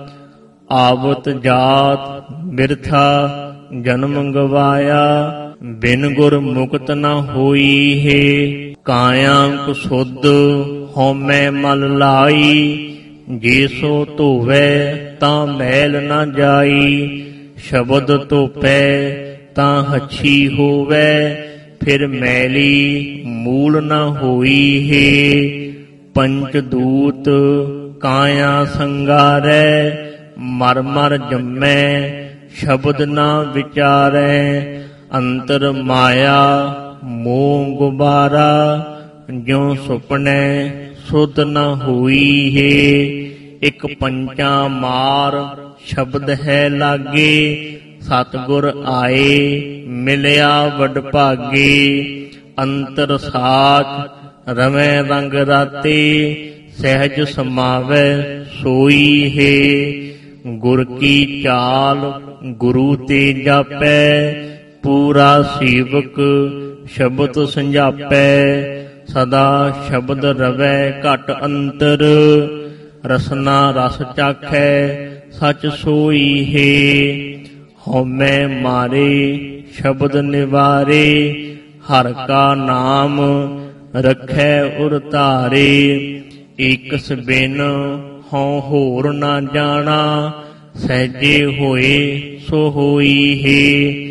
ਆਵਤ ਜਾਤ ਬਿਰਥਾ ਜਨਮ ਗਵਾਇਆ ਬਿਨ ਗੁਰ ਮੁਕਤ ਨ ਹੋਈ ਹੈ। ਕਾਇਆ ਕੁਸੁਧ ਹਉਮੈ ਮਲ ਲਾਈ ਜੇ ਸੋ ਧੋਵੈ ਤਾਂ ਮੈਲ ਨ ਜਾਈ। ਸ਼ਬਦ ਧੋਪੈ ਤਾਂ ਹੱਛੀ ਹੋਵੈ ਫਿਰ ਮੈਲੀ ਮੂਲ ਨ ਹੋਈ ਹੈ। ਪੰਚ ਦੂਤ ਕਾਇਆ ਸੰਗਾਰੈ ਮਰ ਮਰ ਜੰਮੈ ਸ਼ਬਦ ਨਾ ਵਿਚਾਰੈ। ਅੰਤਰ ਮਾਇਆ ਮੋਹ ਗੁਬਾਰਾ ਜਿਉ ਸੁਪਨੈ ਸੁਧ ਨ ਹੋਈ ਹੈ। ਇਕ ਪੰਚਾ ਮਾਰ ਸ਼ਬਦ ਹੈ ਲਾਗੇ ਸਤਿਗੁਰ ਆਏ ਮਿਲਿਆ ਵਡ ਭਾਗੇ। ਅੰਤਰ ਸਾਚ ਰਮੈ ਰੰਗ ਰਾਤੇ ਸਹਿਜ ਸਮਾਵੈ ਸੋਈ ਹੈ। ਗੁਰ ਕੀ ਚਾਲ ਗੁਰੂ ਤੇ ਜਾਪੈ ਪੂਰਾ ਸੇਵਕ ਸ਼ਬਦ ਸੰਜਾਪੈ। ਸਦਾ ਸ਼ਬਦ ਰਵੈ ਘਟ ਅੰਤਰ ਰਸਨਾ ਰਸ ਚਾਖੈ ਸਚ ਸੋਈ ਹੈ। ਹਉਮੈ ਮਾਰੇ ਸ਼ਬਦ ਨਿਵਾਰੇ ਹਰ ਕਾ ਨਾਮ ਰਖੈ ਉਰ ਧਾਰੇ। ਏਕਸ ਬਿਨ ਹਉ ਹੋਰ ਨਾ ਜਾਣਾ ਸਹਿਜੇ ਹੋਏ ਸੋ ਹੋਈ ਹੈ।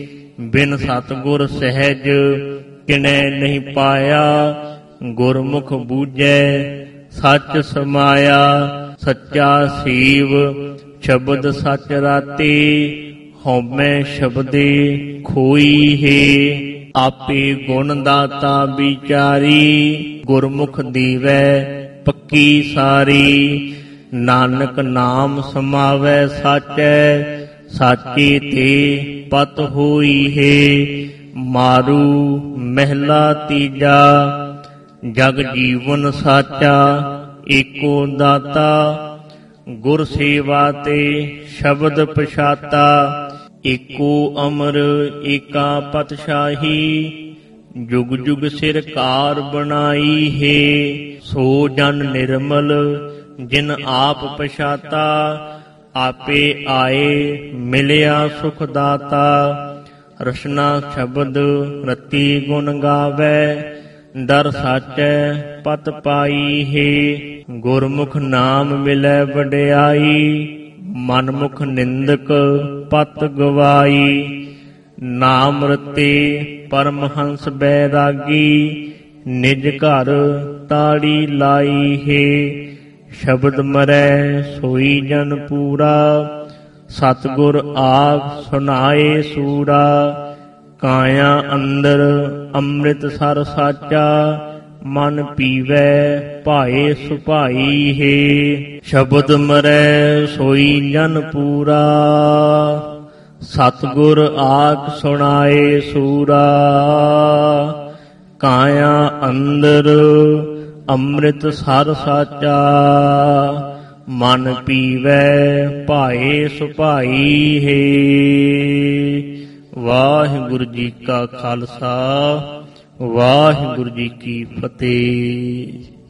ਬਿਨ ਸਤਿਗੁਰ ਸਹਿਜ ਕਿਨੈ ਨਹੀਂ ਪਾਇਆ। ਗੁਰਮੁਖ ਬੂਝੈ ਸੱਚ ਸਮਾਇਆ। ਸੱਚਾ ਸੀਵ ਸ਼ਬਦ ਸੱਚ ਰਾਤੇ। ਹਉਮੈ ਸ਼ਬਦੇ ਖੋਈ ਹੈ। ਆਪੇ ਗੁਣ ਦਾਤਾ ਵਿਚਾਰੀ। ਗੁਰਮੁਖ ਦੀਵੈ ਪੱਕੀ ਸਾਰੀ। ਨਾਨਕ ਨਾਮ ਸਮਾਵੈ ਸਾਚੈ। ਸਾਚੇ ਤੇ ਪਤ ਹੋਈ ਹੈ। ਮਾਰੂ ਮਹਿਲਾ ਤੀਜਾ। ਜਗ ਜੀਵਨ ਸਾਚਾ ਏਕੋ ਦਾਤਾ। ਗੁਰ ਸੇਵਾ ਤੇ ਸ਼ਬਦ ਪਛਾਤਾ। ਏਕੋ ਅਮਰ ਏਕਾ ਪਤਸ਼ਾਹੀ। ਜੁਗ ਜੁਗ ਸਿਰ ਕਾਰ ਬਣਾਈ ਹੈ। ਸੋ ਜਨ ਨਿਰਮਲ ਜਿਨ ਆਪ ਪਛਾਤਾ। ਆਪੇ ਆਏ ਮਿਲਿਆ ਸੁਖ ਦਾਤਾ। ਰਸਨਾ ਸ਼ਬਦ ਰਤੀ ਗੁਣ ਗਾਵੈ। ਦਰ ਸਾਚੈ ਪਤ ਪਾਈ ਹੈ। ਗੁਰਮੁਖ ਨਾਮ ਮਿਲੈ ਵਡਿਆਈ। ਮਨਮੁਖ ਨਿੰਦਕ ਪਤ ਗਵਾਈ। ਨਾਮ ਰਤੇ ਪਰਮਹੰਸ ਬੈਰਾਗੀ। ਨਿਜ ਘਰ ਤਾੜੀ ਲਾਈ ਹੈ। ਸ਼ਬਦ ਮਰੈ ਸੋਈ ਜਨ ਪੂਰਾ। ਸਤਿਗੁਰ ਆਪ ਸੁਨਾਏ ਸੂਰਾ। ਕਾਇਆ ਅੰਦਰ ਅੰਮ੍ਰਿਤ ਸਰ ਸਾਚਾ। ਮਨ ਪੀਵੈ ਭਾਏ ਸੁਭਾਈ ਹੈ। ਸ਼ਬਦ ਮਰੈ ਸੋਈ ਜਨ ਪੂਰਾ। ਸਤਿਗੁਰ ਆਪ ਸੁਣਾਏ ਸੂਰਾ। ਕਾਇਆ ਅੰਦਰ ਅੰਮ੍ਰਿਤ ਸਰ ਸਾਚਾ। ਮਨ ਪੀਵੈ ਭਾਏ ਸੁਭਾਈ ਹੈ। ਵਾਹਿਗੁਰੂ ਜੀ ਕਾ ਖਾਲਸਾ ਵਾਹਿਗੁਰੂ ਜੀ ਕੀ ਫਤਿਹ।